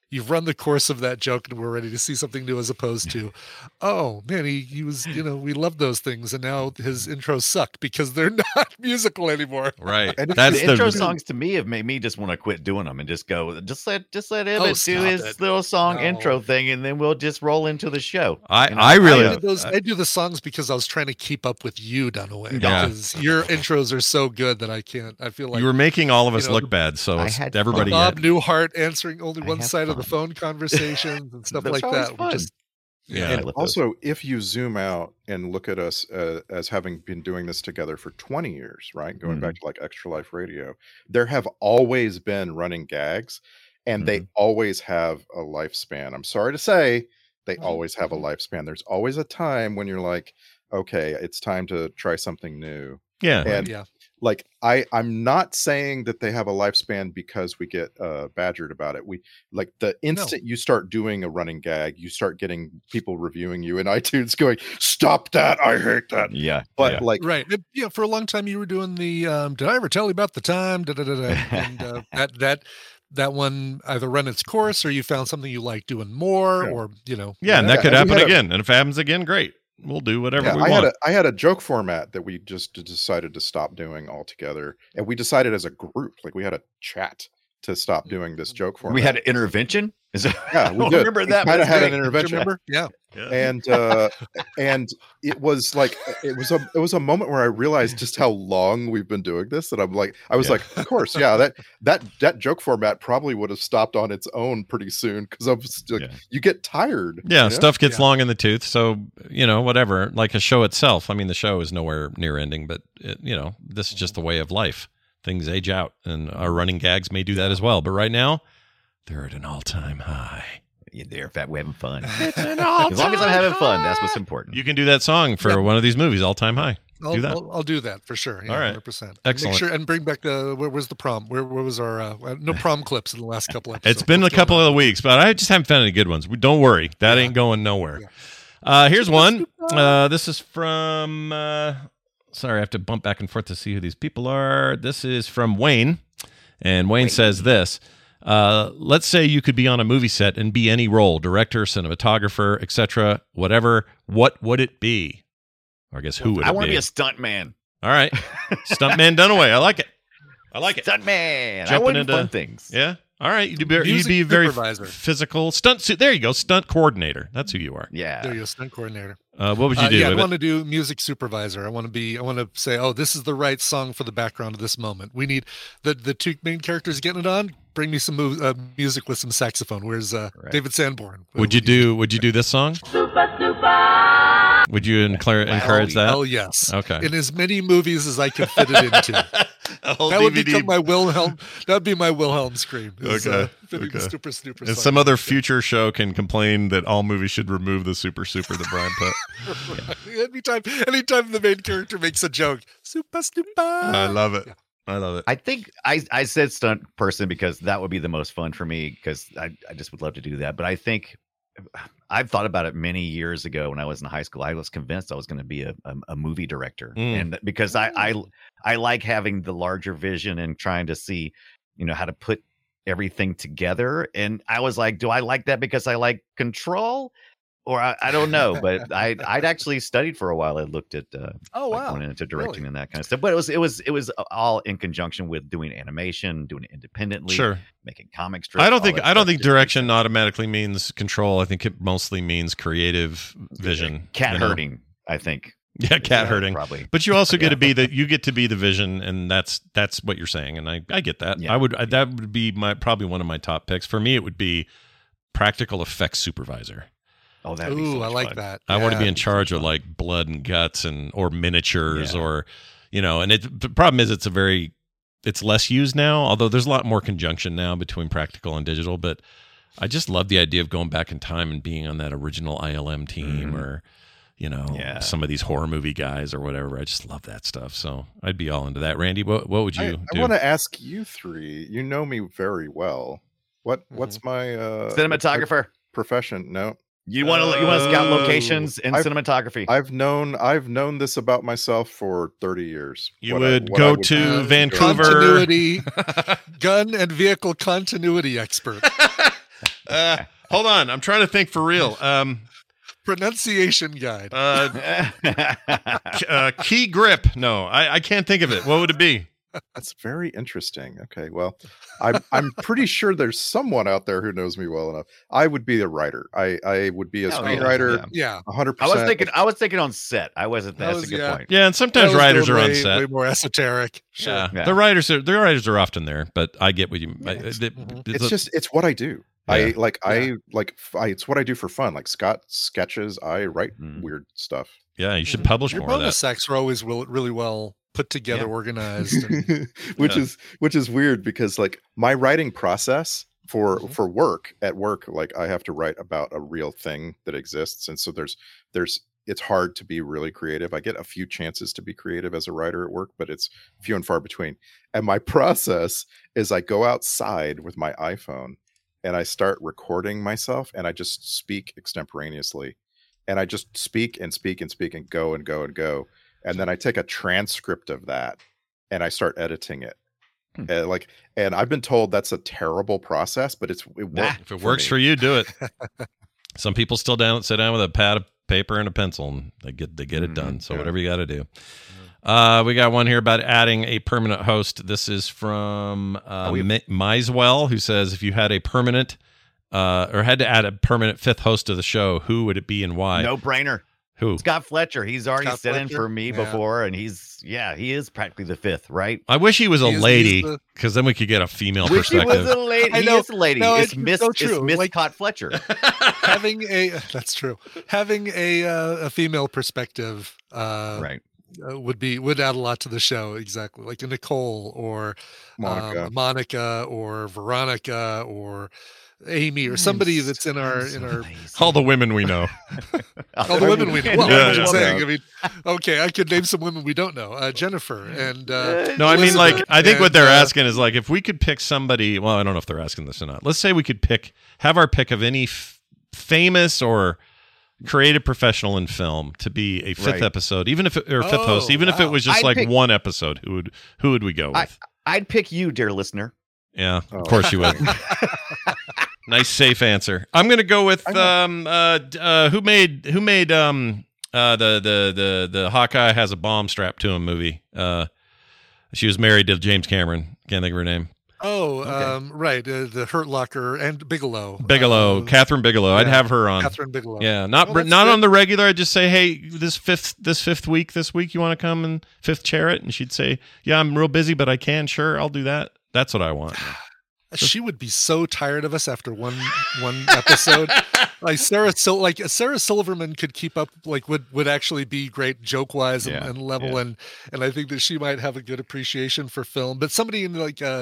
Speaker 6: you've run the course of that joke and we're ready to see something new, as opposed to, oh man, he, he was, you know, we love those things and now his intros suck because they're not musical anymore.
Speaker 3: Right.
Speaker 5: And
Speaker 3: That's
Speaker 4: the,
Speaker 3: the,
Speaker 4: intro songs to me have made me just want to quit doing them and just go, just let just let Emmett
Speaker 6: Oh,
Speaker 4: do
Speaker 6: stop
Speaker 4: his
Speaker 6: it.
Speaker 4: little song
Speaker 6: No.
Speaker 4: intro thing, and then we'll just roll into the show.
Speaker 3: I,
Speaker 4: You know,
Speaker 3: I
Speaker 6: I,
Speaker 3: really,
Speaker 6: did those, I do the songs because I was trying to keep up with you, Dunaway.
Speaker 3: Yeah.
Speaker 6: Because your intros are so good that I can't. I feel like
Speaker 3: you were making all of us
Speaker 6: you know,
Speaker 3: look bad. So
Speaker 4: I
Speaker 3: it's
Speaker 4: had
Speaker 3: everybody.
Speaker 6: Bob
Speaker 3: had-
Speaker 6: Newhart answering only
Speaker 4: I
Speaker 6: one
Speaker 4: had
Speaker 6: side of the
Speaker 4: fun.
Speaker 6: phone conversations and stuff
Speaker 4: Those
Speaker 6: like
Speaker 4: are always
Speaker 6: that.
Speaker 4: fun.
Speaker 6: We're just
Speaker 3: Yeah.
Speaker 4: I
Speaker 5: And
Speaker 4: love those.
Speaker 5: also, if you zoom out and look at us uh, as having been doing this together for twenty years, right? Going back to like Extra Life Radio, there have always been running gags, and they always have a lifespan. I'm sorry to say, they
Speaker 6: Mhm,
Speaker 5: always have a
Speaker 6: mhm.
Speaker 5: lifespan. There's always a time when you're like, okay, it's time to try something new.
Speaker 3: Yeah.
Speaker 5: And
Speaker 6: yeah.
Speaker 5: like I, I'm not saying that they have a lifespan because we get uh, badgered about it. We like the instant you start doing a running gag, you start getting people reviewing you in iTunes going, "Stop that! I hate that."
Speaker 4: Yeah,
Speaker 5: But
Speaker 4: yeah.
Speaker 5: like,
Speaker 6: Right. It- yeah. For a long time, you were doing the. Um, Did I ever tell you about the time? Da, da, da, da. And uh, that that that one either run its course, or you found something you like doing more,
Speaker 5: Yeah.
Speaker 6: or you know.
Speaker 3: Yeah. And that
Speaker 5: Yeah,
Speaker 3: could
Speaker 5: and we
Speaker 3: happen
Speaker 5: had a-
Speaker 3: again. And if it happens again, great. We'll do whatever
Speaker 5: yeah,
Speaker 3: we
Speaker 5: I
Speaker 3: want.
Speaker 5: had a I had a joke format that we just decided to stop doing altogether, and we decided as a group, like we had a chat to stop doing this joke format.
Speaker 4: We had an intervention. Is it?
Speaker 5: Yeah,
Speaker 4: I
Speaker 5: we
Speaker 4: don't
Speaker 5: did.
Speaker 4: remember
Speaker 5: We
Speaker 4: that. but
Speaker 5: kinda
Speaker 4: it's
Speaker 5: had
Speaker 4: great.
Speaker 5: an
Speaker 6: Do you
Speaker 5: intervention.
Speaker 6: remember? Yeah.
Speaker 3: Yeah.
Speaker 5: and uh and it was like it was a it was a moment where I realized just how long we've been doing this, and I'm like I was
Speaker 3: Yeah.
Speaker 5: like, of course, yeah, that that that joke format probably would have stopped on its own pretty soon, because I'm just like,
Speaker 4: Yeah.
Speaker 5: you get tired.
Speaker 3: Yeah,
Speaker 5: you know?
Speaker 3: stuff gets
Speaker 6: Yeah.
Speaker 3: long in the tooth. So, you know, whatever. Like a show itself. I mean, the show is nowhere near ending, but, it, you know, this is just the way of life. Things age out, and our running gags may do that as well. But right now, they're at an all time high.
Speaker 4: Yeah, there, fat. We're having fun.
Speaker 3: It's an
Speaker 4: As long as I'm having fun, that's what's important.
Speaker 3: You can do that song for
Speaker 6: Yeah.
Speaker 3: one of these movies, all time high.
Speaker 6: I'll
Speaker 3: Do that.
Speaker 6: I'll, I'll do that for sure. Yeah,
Speaker 3: All right.
Speaker 6: one hundred percent.
Speaker 3: Excellent.
Speaker 6: Make sure and bring back the where was the prom? Where where was our uh, uh, no prom clips in the last couple episodes?
Speaker 3: It's been a
Speaker 6: What's going
Speaker 3: couple
Speaker 6: on?
Speaker 3: of weeks, but I just haven't found any good ones. We- Don't worry. That
Speaker 6: Yeah.
Speaker 3: ain't going nowhere.
Speaker 6: Yeah.
Speaker 3: Uh, here's one. Uh, this is from, uh, sorry, I have to bump back and forth to see who these people are. This is from Wayne. And Wayne says this. Uh, let's say you could be on a movie set and be any role, director, cinematographer, et cetera, whatever. What would it be? Or I guess who would
Speaker 4: I
Speaker 3: it
Speaker 4: want to
Speaker 3: be?
Speaker 4: be a stunt man.
Speaker 3: All right. Stuntman Dunaway. I like it. I like it.
Speaker 4: Stunt man. I
Speaker 3: Jumping
Speaker 4: want to
Speaker 3: into-
Speaker 4: do fun things.
Speaker 3: Yeah. All right. You'd be, you'd
Speaker 6: Music
Speaker 3: be very
Speaker 6: supervisor.
Speaker 3: physical. Stunt suit. There you go. Stunt coordinator. That's who you are.
Speaker 4: Yeah.
Speaker 6: There you go, stunt coordinator.
Speaker 3: Uh, what would you
Speaker 6: Uh,
Speaker 3: do?
Speaker 6: yeah, I
Speaker 3: Ibit?
Speaker 6: want to do music supervisor. I want to be. I want to say, oh, this is the right song for the background of this moment. We need the the two main characters getting it on. Bring me some mu- uh, music with some saxophone. Where's uh,
Speaker 4: Right.
Speaker 6: David Sanborn?
Speaker 3: Would you do? Would you do this song? Would you enclar- encourage that?
Speaker 6: Oh yes.
Speaker 3: Okay.
Speaker 6: In as many movies as I can fit it into.
Speaker 3: A whole
Speaker 6: That would
Speaker 3: D V D.
Speaker 6: become my Wilhelm. That would be my Wilhelm scream. is,
Speaker 3: Okay,
Speaker 6: uh, fitting the
Speaker 3: okay.
Speaker 6: super super.
Speaker 3: And
Speaker 6: song.
Speaker 3: some other future show can complain that all movies should remove the super super that Brian put.
Speaker 6: anytime, anytime the main character makes a joke, super super.
Speaker 3: I love it.
Speaker 6: Yeah.
Speaker 3: I love it.
Speaker 4: I think I, I said stunt person because that would be the most fun for me, because I, I just would love to do that. But I think I've thought about it many years ago when I was in high school. I was convinced I was going to be a, a, a movie director.
Speaker 3: Mm.
Speaker 4: And because I, I I like having the larger vision and trying to see, you know, how to put everything together. And I was like, do I like that because I like control? Or I, I don't know, but I I'd actually studied for a while. I looked at uh,
Speaker 6: Oh
Speaker 4: like
Speaker 6: wow.
Speaker 4: going into directing
Speaker 6: Really?
Speaker 4: and that kind of stuff. But it was it was it was all in conjunction with doing animation, doing it independently,
Speaker 3: Sure.
Speaker 4: making comic strips.
Speaker 3: I don't
Speaker 4: all
Speaker 3: think
Speaker 4: that
Speaker 3: I don't
Speaker 4: stuff
Speaker 3: think
Speaker 4: just makes
Speaker 3: direction
Speaker 4: sense.
Speaker 3: automatically means control. I think it mostly means creative vision.
Speaker 4: Cat
Speaker 3: you know?
Speaker 4: herding. I think.
Speaker 3: Yeah,
Speaker 4: is,
Speaker 3: cat
Speaker 4: uh,
Speaker 3: herding.
Speaker 4: probably.
Speaker 3: But you also get
Speaker 4: Yeah.
Speaker 3: to be the you get to be the vision, and that's that's what you're saying, and I I get that.
Speaker 4: Yeah.
Speaker 3: I would I, that would be my probably one of my top picks. For me, it would be practical effects supervisor.
Speaker 4: Oh, that'd be so
Speaker 6: Ooh, I
Speaker 4: much
Speaker 6: like
Speaker 4: fun.
Speaker 6: that.
Speaker 3: I want to
Speaker 6: Yeah.
Speaker 3: be in charge of like blood and guts and or miniatures
Speaker 4: Yeah.
Speaker 3: or you know. And it the problem is it's a very it's less used now. Although there's a lot more conjunction now between practical and digital, but I just love the idea of going back in time and being on that original I L M team
Speaker 4: Mhm.
Speaker 3: or. You know,
Speaker 4: Yeah.
Speaker 3: some of these horror movie guys or whatever. I just love that stuff. So I'd be all into that. Randy, what what would you
Speaker 5: I,
Speaker 3: do?
Speaker 5: I want to ask you three. You know me very well. What
Speaker 3: Mm-hmm.
Speaker 5: what's my uh
Speaker 4: Cinematographer.
Speaker 5: profession? No.
Speaker 4: You want to you want to scout
Speaker 5: Oh,
Speaker 4: locations in
Speaker 5: I've-
Speaker 4: cinematography.
Speaker 5: I've known I've known this about myself for thirty years.
Speaker 3: You
Speaker 5: What I-
Speaker 3: would
Speaker 5: what
Speaker 3: go
Speaker 5: I would
Speaker 3: to
Speaker 5: do.
Speaker 6: Uh,
Speaker 3: Vancouver.
Speaker 6: Continuity, gun and vehicle continuity expert.
Speaker 3: Uh, hold on, I'm trying to think for real. Um,
Speaker 6: Pronunciation guide.
Speaker 3: uh, uh, key grip. No, I, I can't think of it. What would it be?
Speaker 5: That's very interesting. Okay, well, I'm I'm pretty sure there's someone out there who knows me well enough. I would be a writer. I I would be a
Speaker 4: Oh, yeah,
Speaker 5: screenwriter.
Speaker 4: yeah.
Speaker 6: Yeah.
Speaker 5: A hundred
Speaker 4: I
Speaker 5: percent.
Speaker 4: was thinking. I was thinking on set. I wasn't.
Speaker 6: That
Speaker 4: That's
Speaker 6: was-
Speaker 4: a good
Speaker 6: yeah.
Speaker 4: point.
Speaker 3: Yeah, and sometimes
Speaker 6: That was
Speaker 3: writers
Speaker 6: going
Speaker 3: are on
Speaker 6: way,
Speaker 3: set.
Speaker 6: way more esoteric. Sure.
Speaker 3: Yeah.
Speaker 4: Yeah.
Speaker 3: the writers are the writers are often there, but I get what you. I,
Speaker 6: it's-
Speaker 3: it-
Speaker 6: mhm.
Speaker 3: it's
Speaker 5: It's
Speaker 3: a-
Speaker 5: just it's what I do. I
Speaker 3: Yeah.
Speaker 5: like I
Speaker 6: Yeah.
Speaker 5: like f- I, it's what I do for fun. Like Scott sketches. I write
Speaker 4: Mm.
Speaker 5: weird stuff.
Speaker 3: yeah. You should publish
Speaker 6: Your
Speaker 3: more of
Speaker 6: bonus
Speaker 3: that.
Speaker 6: sacks are always will, really well put together,
Speaker 4: Yeah.
Speaker 6: organized. And,
Speaker 5: which
Speaker 3: Yeah.
Speaker 5: is which is weird because like my writing process for
Speaker 6: Mhm.
Speaker 5: for work at work, like I have to write about a real thing that exists, and so there's there's it's hard to be really creative. I get a few chances to be creative as a writer at work, but it's few and far between. And my process is I go outside with my iPhone and I start recording myself, and I just speak extemporaneously, and I just speak and speak and speak and go and go and go. And then I take a transcript of that and I start editing it.
Speaker 4: Hmm.
Speaker 5: And like, and I've been told that's a terrible process, but it's it
Speaker 4: Nah,
Speaker 5: worked
Speaker 3: If it works
Speaker 5: me.
Speaker 3: for you, do it. Some people still down sit down with a pad of paper and a pencil, and they get they get it
Speaker 4: Mhm,
Speaker 3: done. So
Speaker 5: yeah.
Speaker 3: whatever you got to do. Uh, we got one here about adding a permanent host. This is from uh,
Speaker 4: Oh, we have-
Speaker 3: Mi- Misewell, who says, if you had a permanent uh, or had to add a permanent fifth host to the show, who would it be and why?
Speaker 4: No brainer.
Speaker 3: Who?
Speaker 4: Scott Fletcher. He's already
Speaker 6: Scott
Speaker 4: sit in
Speaker 6: Fletcher?
Speaker 4: for me
Speaker 6: Yeah.
Speaker 4: before, and he's yeah, he is practically the fifth, right?
Speaker 3: I wish he was a
Speaker 6: He is-
Speaker 3: lady,
Speaker 6: he's the-
Speaker 3: because then we could get a female
Speaker 4: Wish he
Speaker 3: perspective.
Speaker 4: was a lady.
Speaker 6: I
Speaker 4: He
Speaker 6: know.
Speaker 4: is a lady.
Speaker 6: No,
Speaker 4: it's
Speaker 6: it's
Speaker 4: Miss.
Speaker 6: so
Speaker 4: It's
Speaker 6: true.
Speaker 4: Miss
Speaker 6: Like-
Speaker 4: Scott Fletcher.
Speaker 6: having a that's true. Having a uh, a female perspective uh,
Speaker 4: right.
Speaker 6: uh, would be would add a lot to the show. Exactly, like a Nicole or
Speaker 5: Monica.
Speaker 6: um, Monica or Veronica or Amy or somebody that's in our in our
Speaker 3: All the women we know.
Speaker 6: all the women we know. Well,
Speaker 3: Yeah,
Speaker 6: I'm just
Speaker 3: yeah.
Speaker 6: saying. I mean, okay, I could name some women we don't know. Uh, Jennifer and uh,
Speaker 3: No, I mean, like, I think what
Speaker 6: And,
Speaker 3: they're
Speaker 6: uh,
Speaker 3: asking is, like, if we could pick somebody, well, I don't know if they're asking this or not. Let's say we could pick, have our pick of any f- famous or creative professional in film to be a fifth
Speaker 4: Right.
Speaker 3: episode, even if it, or fifth
Speaker 6: Oh,
Speaker 3: host, even if it
Speaker 6: wow.
Speaker 3: was just
Speaker 4: I'd
Speaker 3: like
Speaker 4: pick-
Speaker 3: one episode, who would who would we go with?
Speaker 4: I- I'd pick you, dear listener.
Speaker 3: yeah,
Speaker 5: Oh.
Speaker 3: of course you would. Nice, safe answer. I'm gonna go with
Speaker 5: I know.
Speaker 3: um uh, d- uh who made who made um uh the the the the Hawkeye has a bomb strapped to him movie. Uh, she was married to James Cameron. Can't think of her name.
Speaker 6: oh,
Speaker 4: Okay.
Speaker 6: um, right, uh, the Hurt Locker and Bigelow.
Speaker 3: Bigelow,
Speaker 6: uh,
Speaker 3: Catherine Bigelow. I'd
Speaker 6: yeah,
Speaker 3: have her on.
Speaker 6: Catherine Bigelow.
Speaker 3: Yeah, not
Speaker 6: Oh,
Speaker 3: br-
Speaker 6: that's
Speaker 3: not
Speaker 6: good.
Speaker 3: on the regular. I'd just say, hey, this fifth this fifth week, this week, you want to come and fifth chair it? And she'd say, yeah, I'm real busy, but I can. Sure, I'll do that. That's what I want.
Speaker 6: She would be so tired of us after one one episode. Like Sarah, so like Sarah Silverman could keep up. Like would would actually be great joke wise and,
Speaker 4: Yeah,
Speaker 6: and level,
Speaker 4: yeah.
Speaker 6: and and I think that she might have a good appreciation for film. But somebody in like uh,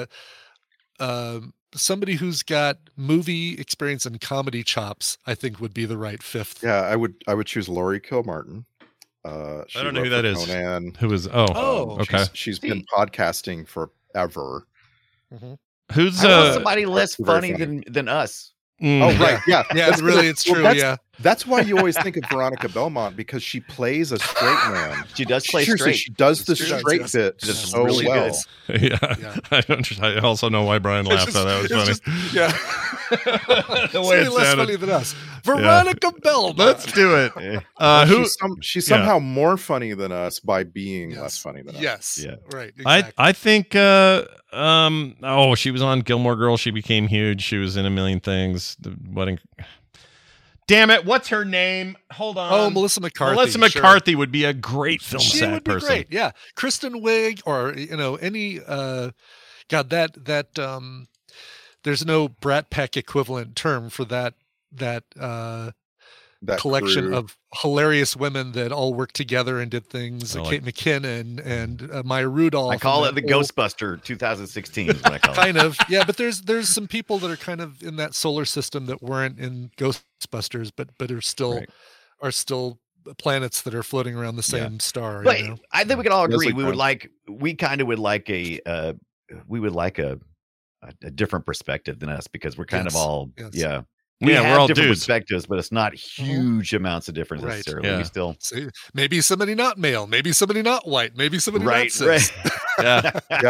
Speaker 6: um somebody who's got movie experience and comedy chops, I think would be the right fifth.
Speaker 5: Yeah, I would I would choose Laurie Kilmartin. Uh, she
Speaker 3: I don't know who
Speaker 5: wrote
Speaker 3: that
Speaker 5: for
Speaker 3: is.
Speaker 5: Conan.
Speaker 3: Who was? Oh,
Speaker 6: Oh,
Speaker 5: Um,
Speaker 3: okay.
Speaker 5: she's- she's been podcasting forever.
Speaker 3: Who's
Speaker 4: I want
Speaker 3: uh?
Speaker 4: somebody less
Speaker 5: very
Speaker 4: funny
Speaker 5: funny.
Speaker 4: than than us.
Speaker 3: mm,
Speaker 5: Oh, right. Yeah.
Speaker 6: Yeah,
Speaker 5: That's
Speaker 6: really,
Speaker 5: the-
Speaker 6: it's
Speaker 5: well,
Speaker 6: true.
Speaker 5: that's,
Speaker 6: Yeah,
Speaker 5: That's why you always think of Veronica Belmont, because she plays a straight man.
Speaker 4: She does play
Speaker 5: Seriously,
Speaker 4: straight.
Speaker 5: she does the
Speaker 6: She does,
Speaker 5: straight
Speaker 6: yes.
Speaker 5: bit
Speaker 4: Just
Speaker 5: so
Speaker 4: really
Speaker 5: well.
Speaker 4: good.
Speaker 3: yeah.
Speaker 6: Yeah.
Speaker 3: I don't. I also know why Brian laughed.
Speaker 6: It's
Speaker 3: at that.
Speaker 6: just-
Speaker 3: That was
Speaker 6: it's
Speaker 3: funny.
Speaker 6: just- yeah.
Speaker 3: the way
Speaker 6: Somebody
Speaker 3: it
Speaker 6: less
Speaker 3: sounded.
Speaker 6: funny than us. Veronica Belmont.
Speaker 3: Let's do it.
Speaker 4: Yeah.
Speaker 3: Uh, who?
Speaker 5: she's, some, she's
Speaker 3: yeah.
Speaker 5: somehow more funny than us by being
Speaker 6: Yes.
Speaker 5: less funny than us.
Speaker 6: Yes.
Speaker 4: Yeah.
Speaker 6: Right.
Speaker 3: I
Speaker 6: Exactly.
Speaker 3: I think uh um oh she was on Gilmore Girls. She became huge. She was in a million things. The wedding. Damn it! What's her name? Hold on.
Speaker 6: oh, Melissa McCarthy.
Speaker 3: Melissa
Speaker 6: sure.
Speaker 3: McCarthy would be a great film
Speaker 6: She
Speaker 3: sack
Speaker 6: would be
Speaker 3: person.
Speaker 6: great. Yeah, Kristen Wiig, or you know, any. uh God, that that um, there's no Brat Pack equivalent term for that that uh
Speaker 5: That
Speaker 6: collection
Speaker 5: crew.
Speaker 6: of hilarious women that all worked together and did things.
Speaker 3: I
Speaker 6: Uh,
Speaker 3: like-
Speaker 6: Kate McKinnon and uh, Maya Rudolph.
Speaker 4: I call it
Speaker 6: and
Speaker 4: the
Speaker 6: that whole-
Speaker 4: Ghostbuster twenty sixteen. Is what I call it.
Speaker 6: Kind of, yeah. But there's there's some people that are kind of in that solar system that weren't in Ghostbusters, but but are still
Speaker 4: Right.
Speaker 6: are still planets that are floating around the
Speaker 4: Yeah.
Speaker 6: same star.
Speaker 4: But
Speaker 6: you know?
Speaker 4: I think we can all agree
Speaker 5: Leslie
Speaker 4: we would
Speaker 5: Brown.
Speaker 4: like we kind of would like a uh we would like a a, a different perspective than us, because we're kind
Speaker 6: Yes,
Speaker 4: of all
Speaker 6: yes.
Speaker 4: yeah
Speaker 3: Yeah,
Speaker 4: have
Speaker 3: we're all
Speaker 4: different
Speaker 3: dudes.
Speaker 4: perspectives, but it's not huge amounts of difference
Speaker 6: Right.
Speaker 4: necessarily.
Speaker 3: Yeah.
Speaker 4: We still
Speaker 6: See, maybe somebody not male, maybe somebody not white, maybe somebody
Speaker 4: right
Speaker 6: not cis.
Speaker 4: right
Speaker 3: Yeah.
Speaker 5: yeah, like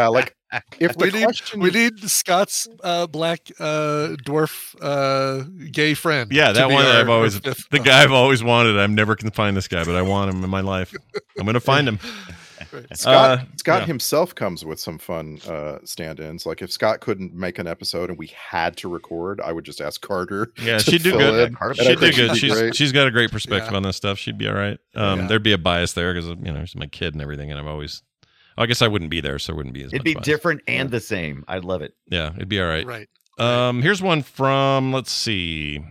Speaker 5: If the
Speaker 6: we need
Speaker 5: question,
Speaker 6: we need Scott's uh, black uh, dwarf uh, gay friend.
Speaker 3: Yeah,
Speaker 6: to
Speaker 3: that
Speaker 6: be
Speaker 3: one
Speaker 6: our-
Speaker 3: I've
Speaker 6: our
Speaker 3: always
Speaker 6: fifth-
Speaker 3: the guy I've always wanted. I never can find this guy, but I want him in my life. I'm gonna find him.
Speaker 5: Scott,
Speaker 3: Uh,
Speaker 5: Scott
Speaker 3: yeah.
Speaker 5: himself comes with some fun uh, stand-ins. Like if Scott couldn't make an episode and we had to record, I would just ask Carter.
Speaker 3: Yeah,
Speaker 5: to
Speaker 3: she'd do
Speaker 5: fill
Speaker 3: good.
Speaker 5: in,
Speaker 4: Carter-
Speaker 5: and I
Speaker 3: She'd do
Speaker 5: think
Speaker 3: good.
Speaker 5: be
Speaker 3: She's
Speaker 5: great.
Speaker 3: she's got a great perspective
Speaker 6: Yeah.
Speaker 3: on this stuff. She'd be all right. Um,
Speaker 6: Yeah.
Speaker 3: There'd be a bias there because you know she's my kid and everything, and I've always. I guess I wouldn't be there, so it wouldn't be as.
Speaker 4: It'd
Speaker 3: much
Speaker 4: be
Speaker 3: bias.
Speaker 4: different and the same. I'd love it.
Speaker 3: Yeah, it'd be all right.
Speaker 6: Right.
Speaker 3: Um, here's one from, let's see.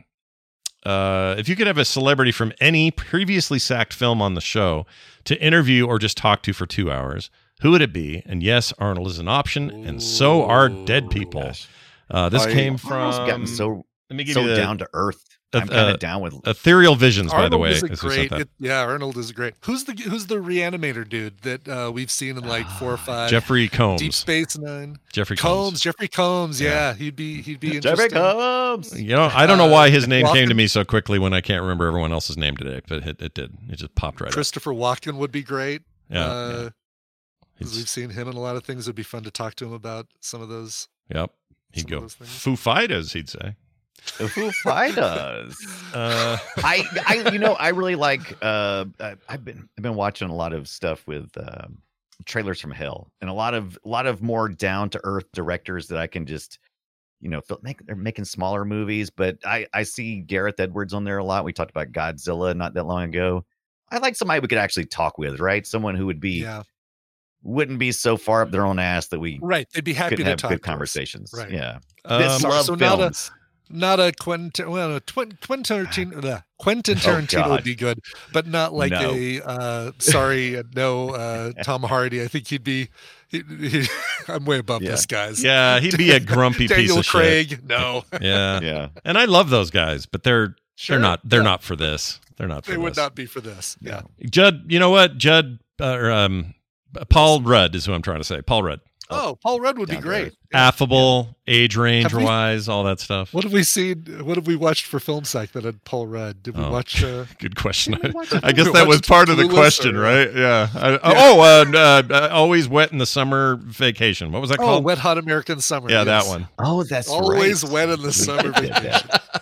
Speaker 3: Uh, if you could have a celebrity from any previously sacked film on the show to interview or just talk to for two hours, who would it be? And yes, Arnold is an option, and so are dead people.
Speaker 4: Gosh.
Speaker 3: Uh, this
Speaker 5: I-
Speaker 3: came
Speaker 4: Arnold's
Speaker 3: from.
Speaker 4: gotten so
Speaker 3: let me give
Speaker 4: so
Speaker 3: you the
Speaker 4: down to earth.
Speaker 3: uh,
Speaker 4: I'm kind
Speaker 3: uh,
Speaker 4: of down with.
Speaker 3: Ethereal Visions, by the
Speaker 6: Arnold
Speaker 3: way.
Speaker 6: is a
Speaker 3: is who sent
Speaker 6: great.
Speaker 3: that.
Speaker 6: It, yeah, Arnold is great. Who's the Who's the reanimator dude that uh, we've seen in like four or five?
Speaker 3: Jeffrey Combs.
Speaker 6: Deep Space Nine.
Speaker 3: Jeffrey
Speaker 6: Combs.
Speaker 3: Combs.
Speaker 6: Jeffrey Combs.
Speaker 3: Yeah.
Speaker 6: Yeah, he'd be he'd be
Speaker 4: Jeffrey
Speaker 6: interesting.
Speaker 4: Combs.
Speaker 3: You know, I don't know why his name came to
Speaker 6: Walken-
Speaker 3: me so quickly when I can't remember everyone else's name today, but it, it did. It just popped right up.
Speaker 6: Christopher Walken would be great.
Speaker 3: Yeah,
Speaker 6: uh,
Speaker 3: yeah.
Speaker 6: 'cause we've seen him in a lot of things. It'd be fun to talk to him about some of those.
Speaker 3: Yep. He'd
Speaker 6: Some of
Speaker 3: go
Speaker 6: those things.
Speaker 3: Foo Fighters, he'd say.
Speaker 4: The Foo Fighters.
Speaker 3: Uh,
Speaker 4: I, I, you know, I really like. Uh, I- I've been, I've been watching a lot of stuff with um, trailers from hell, and a lot of, a lot of more down to earth directors that I can just, you know, feel, make. They're making smaller movies, but I, I see Gareth Edwards on there a lot. We talked about Godzilla not that long ago. I like somebody we could actually talk with, right? Someone who would be,
Speaker 6: Yeah,
Speaker 4: wouldn't be so far up their own ass that we
Speaker 6: right. They'd be happy
Speaker 4: couldn't
Speaker 6: to
Speaker 4: have
Speaker 6: talk
Speaker 4: good
Speaker 6: to us.
Speaker 4: conversations.
Speaker 6: Right.
Speaker 4: Yeah.
Speaker 3: um,
Speaker 4: This love
Speaker 6: so not a-
Speaker 4: films.
Speaker 6: Not a Quentin. Well, a Twin, Quentin Tarantino. uh, Quentin
Speaker 4: Oh,
Speaker 6: Tarantino would
Speaker 4: God.
Speaker 6: be good, but not like
Speaker 4: No.
Speaker 6: a. Uh, sorry, uh, no. Uh, Tom Hardy. I think he'd be. He, he, I'm way above
Speaker 4: Yeah.
Speaker 6: this, guys.
Speaker 3: yeah, he'd be a grumpy piece
Speaker 6: Daniel
Speaker 3: of
Speaker 6: Craig.
Speaker 3: shit.
Speaker 6: No,
Speaker 3: Yeah.
Speaker 4: Yeah.
Speaker 3: And I love those guys, but they're
Speaker 6: Sure,
Speaker 3: they're not they're
Speaker 6: yeah.
Speaker 3: not for this. They're not for
Speaker 6: they
Speaker 3: this.
Speaker 6: would not be for this. Yeah.
Speaker 3: Judd, you know what? Judd uh, or um Paul Rudd is who I'm trying to say. Paul Rudd.
Speaker 6: Oh, Paul Rudd would be
Speaker 4: Down to
Speaker 6: great.
Speaker 4: earth.
Speaker 6: Yeah.
Speaker 3: Affable, age range
Speaker 6: Have we-
Speaker 3: wise, all that stuff.
Speaker 6: What have we seen? What have we watched for Film Psych that had Paul Rudd? Did we
Speaker 3: Oh.
Speaker 6: watch? Uh,
Speaker 3: Good question.
Speaker 4: Did we watch
Speaker 3: I
Speaker 4: it?
Speaker 3: guess
Speaker 6: We
Speaker 3: that was
Speaker 6: watched
Speaker 3: part of the
Speaker 6: Clueless
Speaker 3: question,
Speaker 6: or-
Speaker 3: right? Yeah. I, Oh, uh, uh, uh, always wet in the summer vacation. What was that
Speaker 6: oh,
Speaker 3: called?
Speaker 6: Wet Hot American Summer.
Speaker 3: yeah,
Speaker 6: yes.
Speaker 3: that one.
Speaker 4: Oh, that's
Speaker 6: Always
Speaker 4: right.
Speaker 6: wet in the
Speaker 4: We
Speaker 6: summer
Speaker 4: did
Speaker 6: vacation.
Speaker 4: that.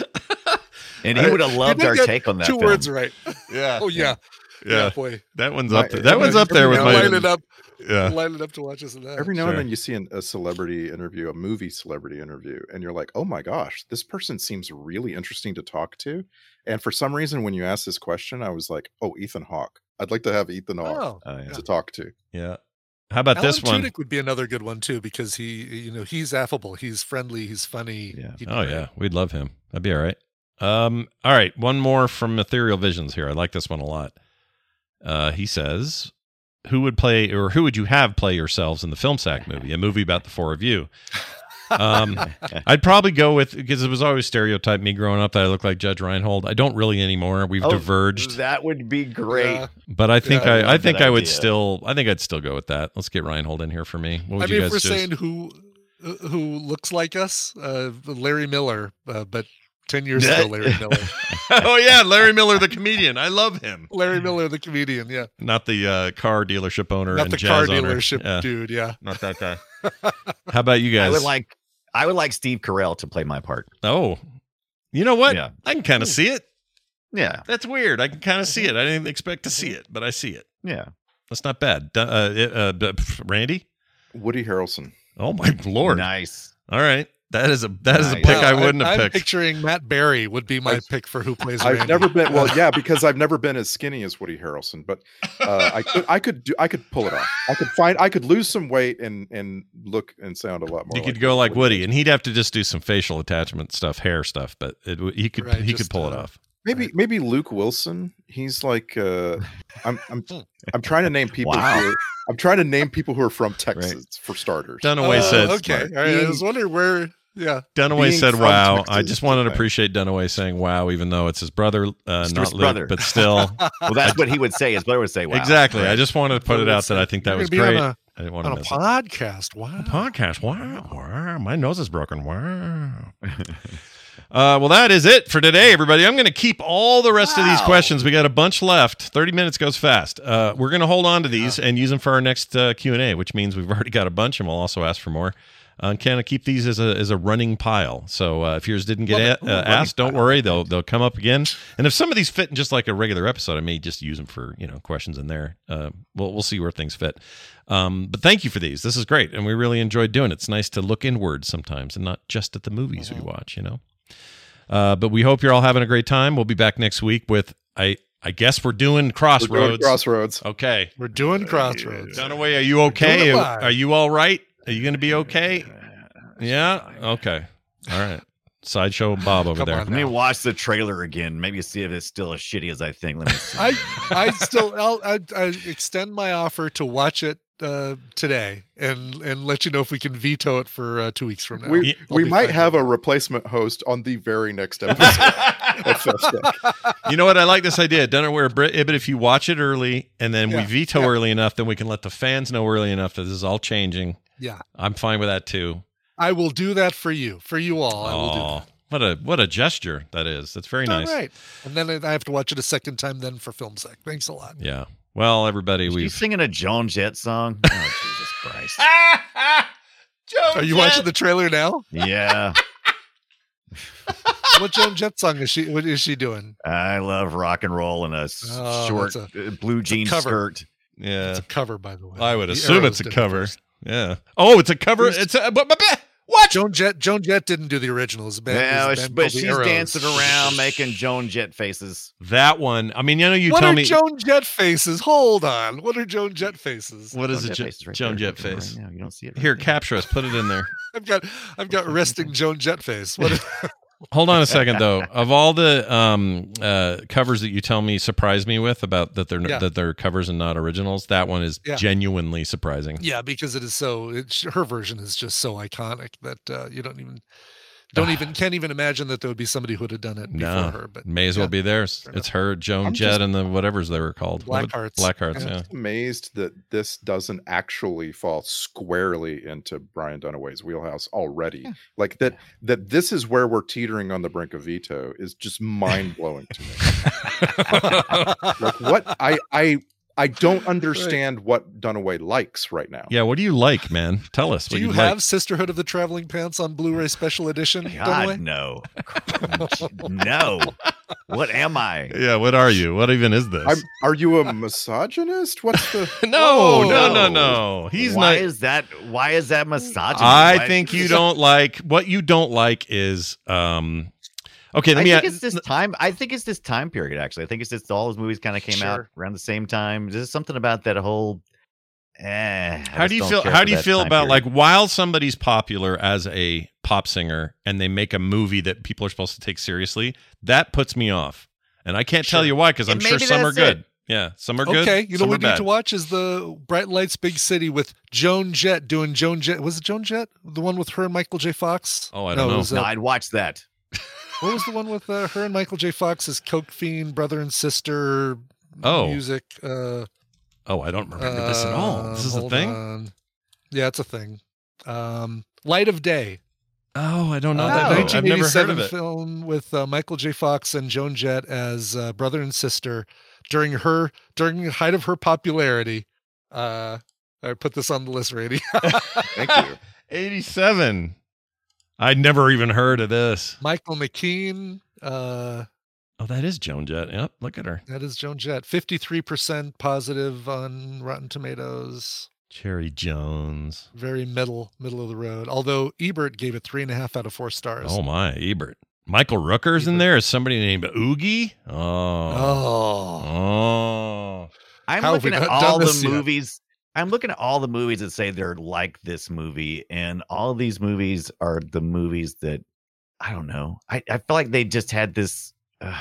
Speaker 4: And he would have
Speaker 6: You
Speaker 4: loved
Speaker 6: did
Speaker 4: our
Speaker 6: get
Speaker 4: take on that.
Speaker 6: Two
Speaker 4: film.
Speaker 6: words right.
Speaker 3: Yeah.
Speaker 6: Oh yeah.
Speaker 3: Yeah.
Speaker 6: boy.
Speaker 3: That one's
Speaker 5: My-
Speaker 3: up. There. That one's up
Speaker 5: every
Speaker 3: there with
Speaker 5: now
Speaker 3: my.
Speaker 5: and
Speaker 6: line it up.
Speaker 3: Yeah.
Speaker 6: Line it up to watch us in that.
Speaker 5: Every now
Speaker 3: Sure.
Speaker 5: and then you see an, a celebrity interview, a movie celebrity interview, and you're like, oh my gosh, this person seems really interesting to talk to. And for some reason, when you asked this question, I was like, oh, Ethan Hawke. I'd like to have Ethan Hawke
Speaker 6: Oh,
Speaker 4: Oh, yeah.
Speaker 5: to talk to.
Speaker 3: Yeah. How about
Speaker 6: Alan
Speaker 3: this one?
Speaker 6: Tudyk would be another good one too because he, you know, he's affable, he's friendly, he's funny.
Speaker 4: Yeah.
Speaker 6: He'd be
Speaker 3: Oh
Speaker 6: great.
Speaker 3: yeah, we'd love him. That'd be all right. Um, all right, one more from Ethereal Visions here. I like this one a lot. Uh, he says, "Who would play, or who would you have play yourselves in the Film Sack movie? A movie about the four of you." Um, I'd probably go with, because it was always stereotyped me growing up that I look like Judge Reinhold. I don't really anymore. We've
Speaker 4: Oh,
Speaker 3: diverged,
Speaker 4: That would be great.
Speaker 6: Yeah.
Speaker 3: but I think
Speaker 6: Yeah, I
Speaker 3: I, I
Speaker 4: love
Speaker 3: think
Speaker 4: that
Speaker 3: I would
Speaker 4: idea.
Speaker 3: still, I think I'd still go with that. Let's get Reinhold in here for me. What would
Speaker 6: I
Speaker 3: you
Speaker 6: mean, if
Speaker 3: guys
Speaker 6: we're
Speaker 3: choose?
Speaker 6: saying who uh, who looks like us, uh, Larry Miller, uh, but ten years ago, Larry Miller,
Speaker 3: Oh yeah, Larry Miller, the comedian. I love him.
Speaker 6: Larry Miller, the comedian, yeah,
Speaker 3: Not the uh, car dealership owner
Speaker 6: not
Speaker 3: and
Speaker 6: the
Speaker 3: jazz
Speaker 6: car
Speaker 3: owner.
Speaker 6: dealership
Speaker 3: Yeah,
Speaker 6: dude, yeah.
Speaker 3: not that guy. How about you guys?
Speaker 4: I would like I would like Steve Carell to play my part.
Speaker 3: Oh, you know what?
Speaker 4: Yeah.
Speaker 3: I can kind of see it.
Speaker 4: Yeah.
Speaker 3: That's weird. I can kind of see it. I didn't expect to see it, but I see it.
Speaker 4: Yeah.
Speaker 3: That's not bad. Du- Uh, it- uh, d- pff, Randy?
Speaker 5: Woody Harrelson.
Speaker 3: Oh my lord!
Speaker 4: Nice.
Speaker 3: All right, that is a that is a
Speaker 4: Nice.
Speaker 3: pick
Speaker 6: Wow,
Speaker 3: I wouldn't
Speaker 6: I'm,
Speaker 3: have
Speaker 6: I'm
Speaker 3: picked.
Speaker 6: picturing Matt Berry would be my
Speaker 5: I've-
Speaker 6: pick for who plays.
Speaker 5: I've
Speaker 6: Randy.
Speaker 5: never been well, yeah, because I've never been as skinny as Woody Harrelson, but uh, I could I could do I could pull it off. I could find I could lose some weight and and look and sound a lot more.
Speaker 3: You could
Speaker 5: like
Speaker 3: go like Woody, and he'd have to just do some facial attachment stuff, hair stuff, but it, w- he could
Speaker 6: Right,
Speaker 3: he could
Speaker 6: just,
Speaker 3: pull it
Speaker 6: uh,
Speaker 3: off.
Speaker 5: Maybe maybe Luke Wilson. He's like uh, I'm I'm I'm trying to name people.
Speaker 4: Wow.
Speaker 5: Who are, I'm trying to name people who are from Texas for starters.
Speaker 3: Dunaway
Speaker 6: Oh,
Speaker 3: said.
Speaker 6: okay. All right. I was wondering where. Yeah.
Speaker 3: Dunaway
Speaker 5: being
Speaker 3: said,
Speaker 5: from
Speaker 3: "Wow."
Speaker 5: Texas
Speaker 3: I just wanted to
Speaker 5: is
Speaker 3: appreciate Dunaway saying "Wow," even though it's his brother, uh,
Speaker 4: It's
Speaker 3: not
Speaker 4: his
Speaker 3: Luke,
Speaker 4: brother.
Speaker 3: but still.
Speaker 4: Well, that's what he would say. His brother would say, wow.
Speaker 3: Exactly. I
Speaker 4: Right.
Speaker 3: just wanted to put it
Speaker 6: Brother
Speaker 3: out that
Speaker 6: would
Speaker 3: I
Speaker 6: say,
Speaker 3: think that
Speaker 6: "You're
Speaker 3: was
Speaker 6: gonna be
Speaker 3: great.
Speaker 6: on
Speaker 3: I didn't want
Speaker 6: On
Speaker 3: to
Speaker 6: a
Speaker 3: miss it.
Speaker 6: podcast. Wow.
Speaker 3: A podcast. Wow. Wow. My nose is broken. Wow. Uh, well, that is it for today, everybody. I'm going to keep all the rest wow. of these questions. We got a bunch left. thirty minutes goes fast. Uh, we're going to hold on to these yeah. and use them for our next uh, Q and A, which means we've already got a bunch, and we'll also ask for more. Uh, kind of keep these as a as a running pile. So uh, if yours didn't get a, uh, asked, don't worry, they'll they'll come up again. And if some of these fit in just like a regular episode, I may just use them for you know questions in there. Uh, we'll we'll see where things fit. Um, but thank you for these. This is great, and we really enjoyed doing it. It's nice to look inward sometimes and not just at the movies mm-hmm. we watch. You know. Uh, but we hope you're all having a great time. We'll be back next week with I. I guess we're doing Crossroads.
Speaker 5: We're doing Crossroads.
Speaker 3: Okay,
Speaker 6: we're doing Crossroads.
Speaker 3: Dunaway, are you okay? Are, are you all right? Are you going to be okay? Yeah. Okay. All right. Sideshow Bob over
Speaker 4: Come
Speaker 3: there.
Speaker 4: Let me watch the trailer again. Maybe see if it's still as shitty as I think. Let me see.
Speaker 6: I I still I'll I, I extend my offer to watch it uh, today and and let you know if we can veto it for uh, two weeks from now.
Speaker 5: We
Speaker 6: I'll
Speaker 5: we might have
Speaker 6: it.
Speaker 5: a replacement host on the very next episode.
Speaker 3: You know what? I like this idea. Dunaware, but if you watch it early and then yeah. we veto yeah. early enough, then we can let the fans know early enough that this is all changing.
Speaker 6: Yeah,
Speaker 3: I'm fine with that too.
Speaker 6: I will do that for you, for you all. I will
Speaker 3: oh,
Speaker 6: do that.
Speaker 3: What a what a gesture that is. That's very nice.
Speaker 6: All right, and then I have to watch it a second time then for film sec. Thanks a lot.
Speaker 3: Yeah. Well, everybody, we
Speaker 4: singing a Joan Jett song. Oh Jesus Christ!
Speaker 6: Joan Are you Jett. watching the trailer now?
Speaker 4: Yeah.
Speaker 6: What Joan Jett song is she? What is she doing?
Speaker 4: I love rock and roll in a oh, short a, blue jean skirt.
Speaker 3: Yeah,
Speaker 6: it's a cover, by the way.
Speaker 3: I would
Speaker 6: the
Speaker 3: assume it's a cover. Yeah. Oh, it's a cover. Who's, it's a but, but, what?
Speaker 6: Joan Jett. Joan Jett didn't do the originals.
Speaker 4: Yeah, but she's dancing around making Joan Jett faces.
Speaker 3: That one. I mean, you know, you
Speaker 6: what
Speaker 3: tell
Speaker 6: are
Speaker 3: me
Speaker 6: Joan Jett faces. Hold on. What are Joan Jett faces?
Speaker 3: What is
Speaker 4: Joan
Speaker 3: a
Speaker 4: Jett
Speaker 3: jo-
Speaker 4: right
Speaker 3: Joan
Speaker 4: there.
Speaker 3: Jett face?
Speaker 4: Right now. You don't see it. Right
Speaker 3: Here,
Speaker 4: there.
Speaker 3: capture us. Put it in there.
Speaker 6: I've got. I've got resting Joan Jett face. What? Is,
Speaker 3: Hold on a second, though. Of all the um, uh, covers that you tell me surprise me with about that they're yeah. that they're covers and not originals, that one is yeah. genuinely surprising.
Speaker 6: Yeah, because it is so. It, her version is just so iconic that uh, you don't even don't even can't even imagine that there would be somebody who would have done it before
Speaker 3: no,
Speaker 6: her. But
Speaker 3: may as
Speaker 6: yeah.
Speaker 3: well be theirs. It's her, Joan
Speaker 5: I'm
Speaker 3: Jett,
Speaker 5: just,
Speaker 3: and the whatever's they were called.
Speaker 6: Blackhearts.
Speaker 3: Blackhearts.
Speaker 5: I'm
Speaker 3: Yeah.
Speaker 5: amazed that this doesn't actually fall squarely into Brian Dunaway's wheelhouse already. Yeah. Like that. That this is where we're teetering on the brink of veto is just mind blowing to me. Like what I I. I don't understand right. what Dunaway likes right now.
Speaker 3: Yeah, what do you like, man? Tell us.
Speaker 6: Do
Speaker 3: what
Speaker 6: you
Speaker 3: you
Speaker 6: have
Speaker 3: like.
Speaker 6: Sisterhood of the Traveling Pants on Blu-ray Special Edition?
Speaker 4: God,
Speaker 6: Dunaway?
Speaker 4: no. No. What am I?
Speaker 3: Yeah, what are you? What even is this?
Speaker 5: I'm, are you a misogynist? What's the?
Speaker 3: no,
Speaker 4: oh,
Speaker 3: no, no, no. He's
Speaker 4: why
Speaker 3: not.
Speaker 4: is that? Why is that misogynist?
Speaker 3: I
Speaker 4: why?
Speaker 3: think you don't like what you don't like is um. Okay, let
Speaker 4: I
Speaker 3: me.
Speaker 4: think
Speaker 3: a-
Speaker 4: it's this time. I think it's this time period. Actually, I think it's just all his movies kind of came
Speaker 6: Sure.
Speaker 4: out around the same time. There's something about that whole. Eh,
Speaker 3: how do you feel? How do you feel about period. like while somebody's popular as a pop singer and they make a movie that people are supposed to take seriously? That puts me off, and I can't
Speaker 6: Sure.
Speaker 3: tell you why because I'm
Speaker 4: And
Speaker 3: sure
Speaker 4: maybe
Speaker 3: some are
Speaker 4: that's
Speaker 3: good.
Speaker 4: it.
Speaker 3: Yeah, some are good.
Speaker 6: Okay, you know
Speaker 3: some
Speaker 6: what we
Speaker 3: are
Speaker 6: need to
Speaker 3: bad.
Speaker 6: watch is the Bright Lights Big City with Joan Jett doing Joan Jett. Was it Joan Jett? The one with her and Michael J. Fox?
Speaker 3: Oh, I don't know.
Speaker 6: it was, uh,
Speaker 4: No, I'd watch that.
Speaker 6: What was the one with uh, her and Michael J. Fox as Coke Fiend, brother and sister
Speaker 3: Oh.
Speaker 6: music? Uh,
Speaker 3: Oh, I don't remember this at all. This is a
Speaker 6: hold
Speaker 3: thing.
Speaker 6: on. Yeah, it's a thing. Um, Light of Day.
Speaker 3: Oh, I don't know
Speaker 6: Uh,
Speaker 3: that.
Speaker 6: that
Speaker 3: Oh, I've never heard of
Speaker 6: nineteen eighty-seven
Speaker 3: it.
Speaker 6: film with uh, Michael J. Fox and Joan Jett as uh, brother and sister during her during the height of her popularity. Uh, I put this on the list, Randy.
Speaker 4: Thank you.
Speaker 3: eighty-seven. I'd never even heard of this.
Speaker 6: Michael McKean. Uh,
Speaker 3: Oh, that is Joan Jett. Yep, look at her.
Speaker 6: that is Joan Jett. fifty-three percent positive on Rotten Tomatoes.
Speaker 3: Cherry Jones.
Speaker 6: Very middle, middle of the road. Although Ebert gave it three and a half out of four stars.
Speaker 3: Oh my, Ebert. Michael Rooker's in
Speaker 6: Ebert.
Speaker 3: there. Is somebody named Oogie? Oh.
Speaker 6: Oh.
Speaker 3: Oh.
Speaker 4: I'm
Speaker 6: How have we
Speaker 4: looking at
Speaker 6: not done
Speaker 4: all the
Speaker 6: this yet?
Speaker 4: movies. I'm looking at all the movies that say they're like this movie, and all of these movies are the movies that I don't know. I, I feel like they just had this uh,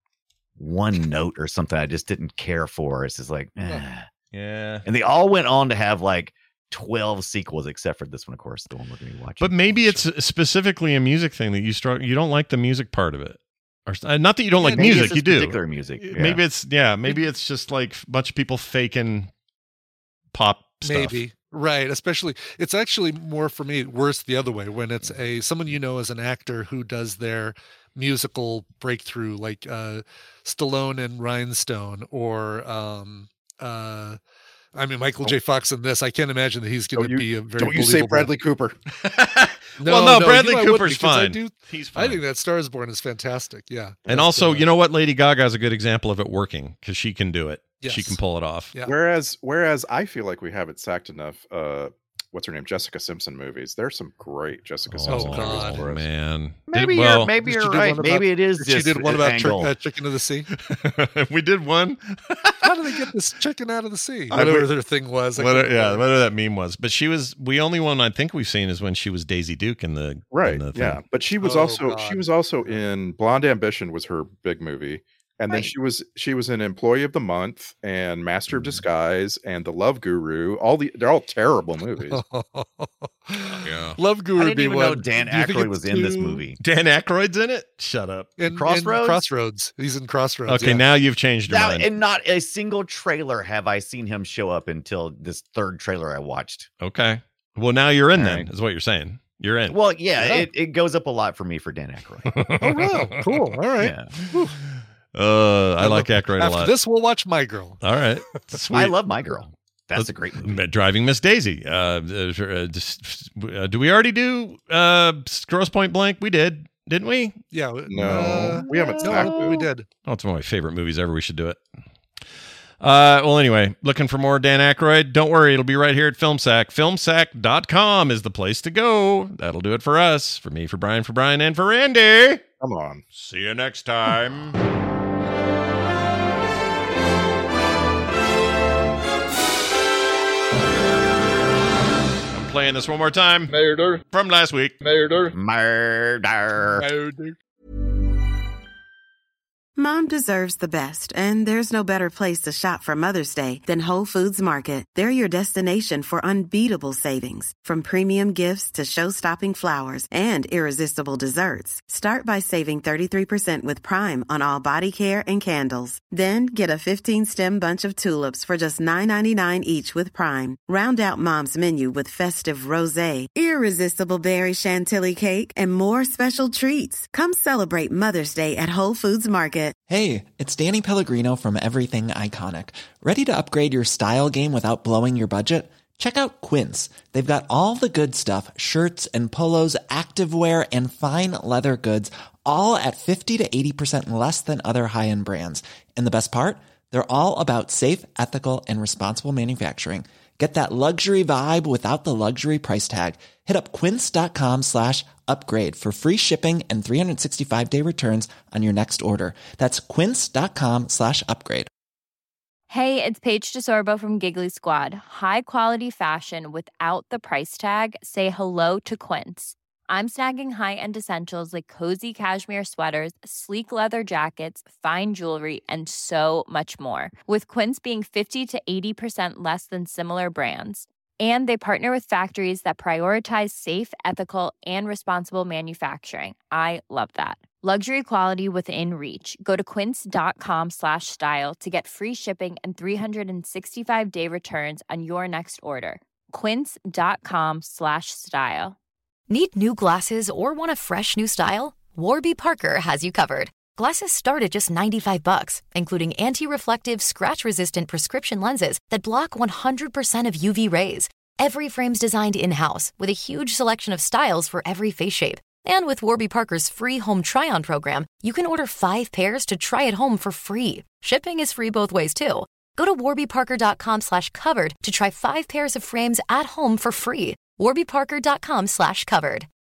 Speaker 4: one note or something I just didn't care for. It's just like, eh.
Speaker 3: Yeah.
Speaker 4: And they all went on to have like twelve sequels, except for this one, of course, the one we're going to be watching.
Speaker 3: But maybe it's specifically a music thing that you struggle. You don't like the music part of it, or uh, not that you don't
Speaker 4: Yeah,
Speaker 3: like
Speaker 4: maybe
Speaker 3: music.
Speaker 4: it's
Speaker 3: You
Speaker 4: this
Speaker 3: do.
Speaker 4: particular music. Yeah.
Speaker 3: Maybe it's yeah. Maybe it's just like a bunch of people faking pop stuff.
Speaker 6: Maybe. Right. Especially, it's actually more for me worse the other way when it's a someone you know as an actor who does their musical breakthrough like uh, Stallone and Rhinestone, or um, uh, I mean Michael J. Fox in this. I can't imagine that he's going to be a very.
Speaker 5: Don't you say Bradley Cooper?
Speaker 6: No,
Speaker 3: well, no,
Speaker 6: no
Speaker 3: Bradley
Speaker 6: you know,
Speaker 3: Cooper's fine.
Speaker 6: I, do,
Speaker 3: He's fine.
Speaker 6: I think that Star is Born is fantastic. Yeah,
Speaker 3: and
Speaker 6: but,
Speaker 3: also,
Speaker 6: uh,
Speaker 3: you know what? Lady Gaga is a good example of it working because she can do it.
Speaker 6: Yes.
Speaker 3: She can pull it off.
Speaker 6: Yeah.
Speaker 5: Whereas, whereas I feel like we haven't sacked enough. Uh, what's her name? Jessica Simpson movies. There's some great Jessica
Speaker 3: Oh,
Speaker 5: Simpson
Speaker 6: God.
Speaker 5: movies for us.
Speaker 3: man.
Speaker 4: Maybe
Speaker 3: Did-
Speaker 4: you're
Speaker 3: well,
Speaker 4: maybe
Speaker 6: She
Speaker 4: you're
Speaker 6: did
Speaker 4: right.
Speaker 6: one about-
Speaker 4: Maybe it is.
Speaker 6: She
Speaker 4: this
Speaker 6: did one about chick,
Speaker 4: angle.
Speaker 6: uh, Chicken of the Sea.
Speaker 3: we did one.
Speaker 6: How do they get this chicken out of the sea?
Speaker 3: I
Speaker 6: Whatever
Speaker 3: would-
Speaker 6: their thing was. I
Speaker 3: What,
Speaker 6: couldn't
Speaker 3: yeah,
Speaker 6: remember.
Speaker 3: whatever that meme was. But she was the only one I think we've seen is when she was Daisy Duke in the
Speaker 5: Right.
Speaker 3: In the thing.
Speaker 5: Yeah. But she was
Speaker 6: Oh,
Speaker 5: also she
Speaker 6: God.
Speaker 5: was also in Blonde Ambition was her big movie. And then
Speaker 4: Right.
Speaker 5: she was she was an Employee of the Month and Master
Speaker 3: Mm.
Speaker 5: of Disguise and The Love Guru. All the they're all terrible movies.
Speaker 3: Yeah.
Speaker 6: Love Guru
Speaker 4: I
Speaker 6: would
Speaker 4: didn't
Speaker 6: be
Speaker 4: even
Speaker 6: one.
Speaker 4: know Dan
Speaker 6: Do you think
Speaker 4: Aykroyd
Speaker 6: it's
Speaker 4: was in this
Speaker 6: too-
Speaker 4: movie.
Speaker 3: Dan Aykroyd's in it. Shut up.
Speaker 6: In
Speaker 4: Crossroads?
Speaker 6: in Crossroads. He's in Crossroads.
Speaker 3: Okay,
Speaker 6: yeah.
Speaker 3: now you've changed your
Speaker 4: Now,
Speaker 3: mind.
Speaker 4: and not a single trailer have I seen him show up until this third trailer I watched.
Speaker 3: Okay. Well, now you're in
Speaker 5: All
Speaker 3: then,
Speaker 5: right.
Speaker 3: is what you're saying. You're in.
Speaker 4: Well, yeah,
Speaker 6: Yeah.
Speaker 4: It, it goes up a lot for me for Dan Aykroyd.
Speaker 6: Oh, really? Cool. All right.
Speaker 4: Yeah.
Speaker 3: uh, I like Aykroyd a
Speaker 6: After
Speaker 3: lot.
Speaker 6: this, we'll watch My Girl.
Speaker 3: All right. Sweet.
Speaker 4: I love My Girl. That's a great movie.
Speaker 3: Driving Miss Daisy. Uh, uh, uh, just- uh, do we already do uh, Grosse Point Blank? We did, didn't we?
Speaker 6: Yeah.
Speaker 5: No,
Speaker 6: uh,
Speaker 5: we haven't
Speaker 6: no,
Speaker 5: stacked it.
Speaker 6: we did.
Speaker 3: Oh, it's one of my favorite movies ever. We should do it. Uh, well, anyway, looking for more Dan Aykroyd? Don't worry, it'll be right here at FilmSack. Filmsack dot com is the place to go. That'll do it for us. For me, for Brian, for Brian, and for Randy.
Speaker 5: Come on.
Speaker 3: See you next time. I'm playing this one more time.
Speaker 6: Murder.
Speaker 3: From last week.
Speaker 6: Murder.
Speaker 4: Murder.
Speaker 6: Murder.
Speaker 7: Mom deserves the best, and there's no better place to shop for Mother's Day than Whole Foods Market. They're your destination for unbeatable savings, from premium gifts to show-stopping flowers and irresistible desserts. Start by saving thirty-three percent with Prime on all body care and candles. Then get a fifteen-stem bunch of tulips for just nine ninety-nine each with Prime. Round out Mom's menu with festive rosé, irresistible berry chantilly cake, and more special treats. Come celebrate Mother's Day at Whole Foods Market.
Speaker 8: Hey, it's Danny Pellegrino from Everything Iconic. Ready to upgrade your style game without blowing your budget? Check out Quince. They've got all the good stuff, shirts and polos, activewear, and fine leather goods, all at fifty to eighty percent less than other high-end brands. And the best part? They're all about safe, ethical, and responsible manufacturing. Get that luxury vibe without the luxury price tag. Hit up quince.com slash upgrade for free shipping and three sixty-five day returns on your next order. That's quince.com slash upgrade.
Speaker 9: Hey, it's Paige DeSorbo from Giggly Squad. High quality fashion without the price tag. Say hello to Quince. I'm snagging high-end essentials like cozy cashmere sweaters, sleek leather jackets, fine jewelry, and so much more. With Quince being fifty to eighty percent less than similar brands. And they partner with factories that prioritize safe, ethical, and responsible manufacturing. I love that. Luxury quality within reach. Go to quince.com slash style to get free shipping and three sixty-five day returns on your next order. Quince.com slash style.
Speaker 10: Need new glasses or want a fresh new style? Warby Parker has you covered. Glasses start at just ninety-five bucks, including anti-reflective, scratch-resistant prescription lenses that block one hundred percent of U V rays. Every frame's designed in-house with a huge selection of styles for every face shape. And with Warby Parker's free home try-on program, you can order five pairs to try at home for free. Shipping is free both ways, too. Go to warbyparker.com slash covered to try five pairs of frames at home for free. warbyparker.com slash covered.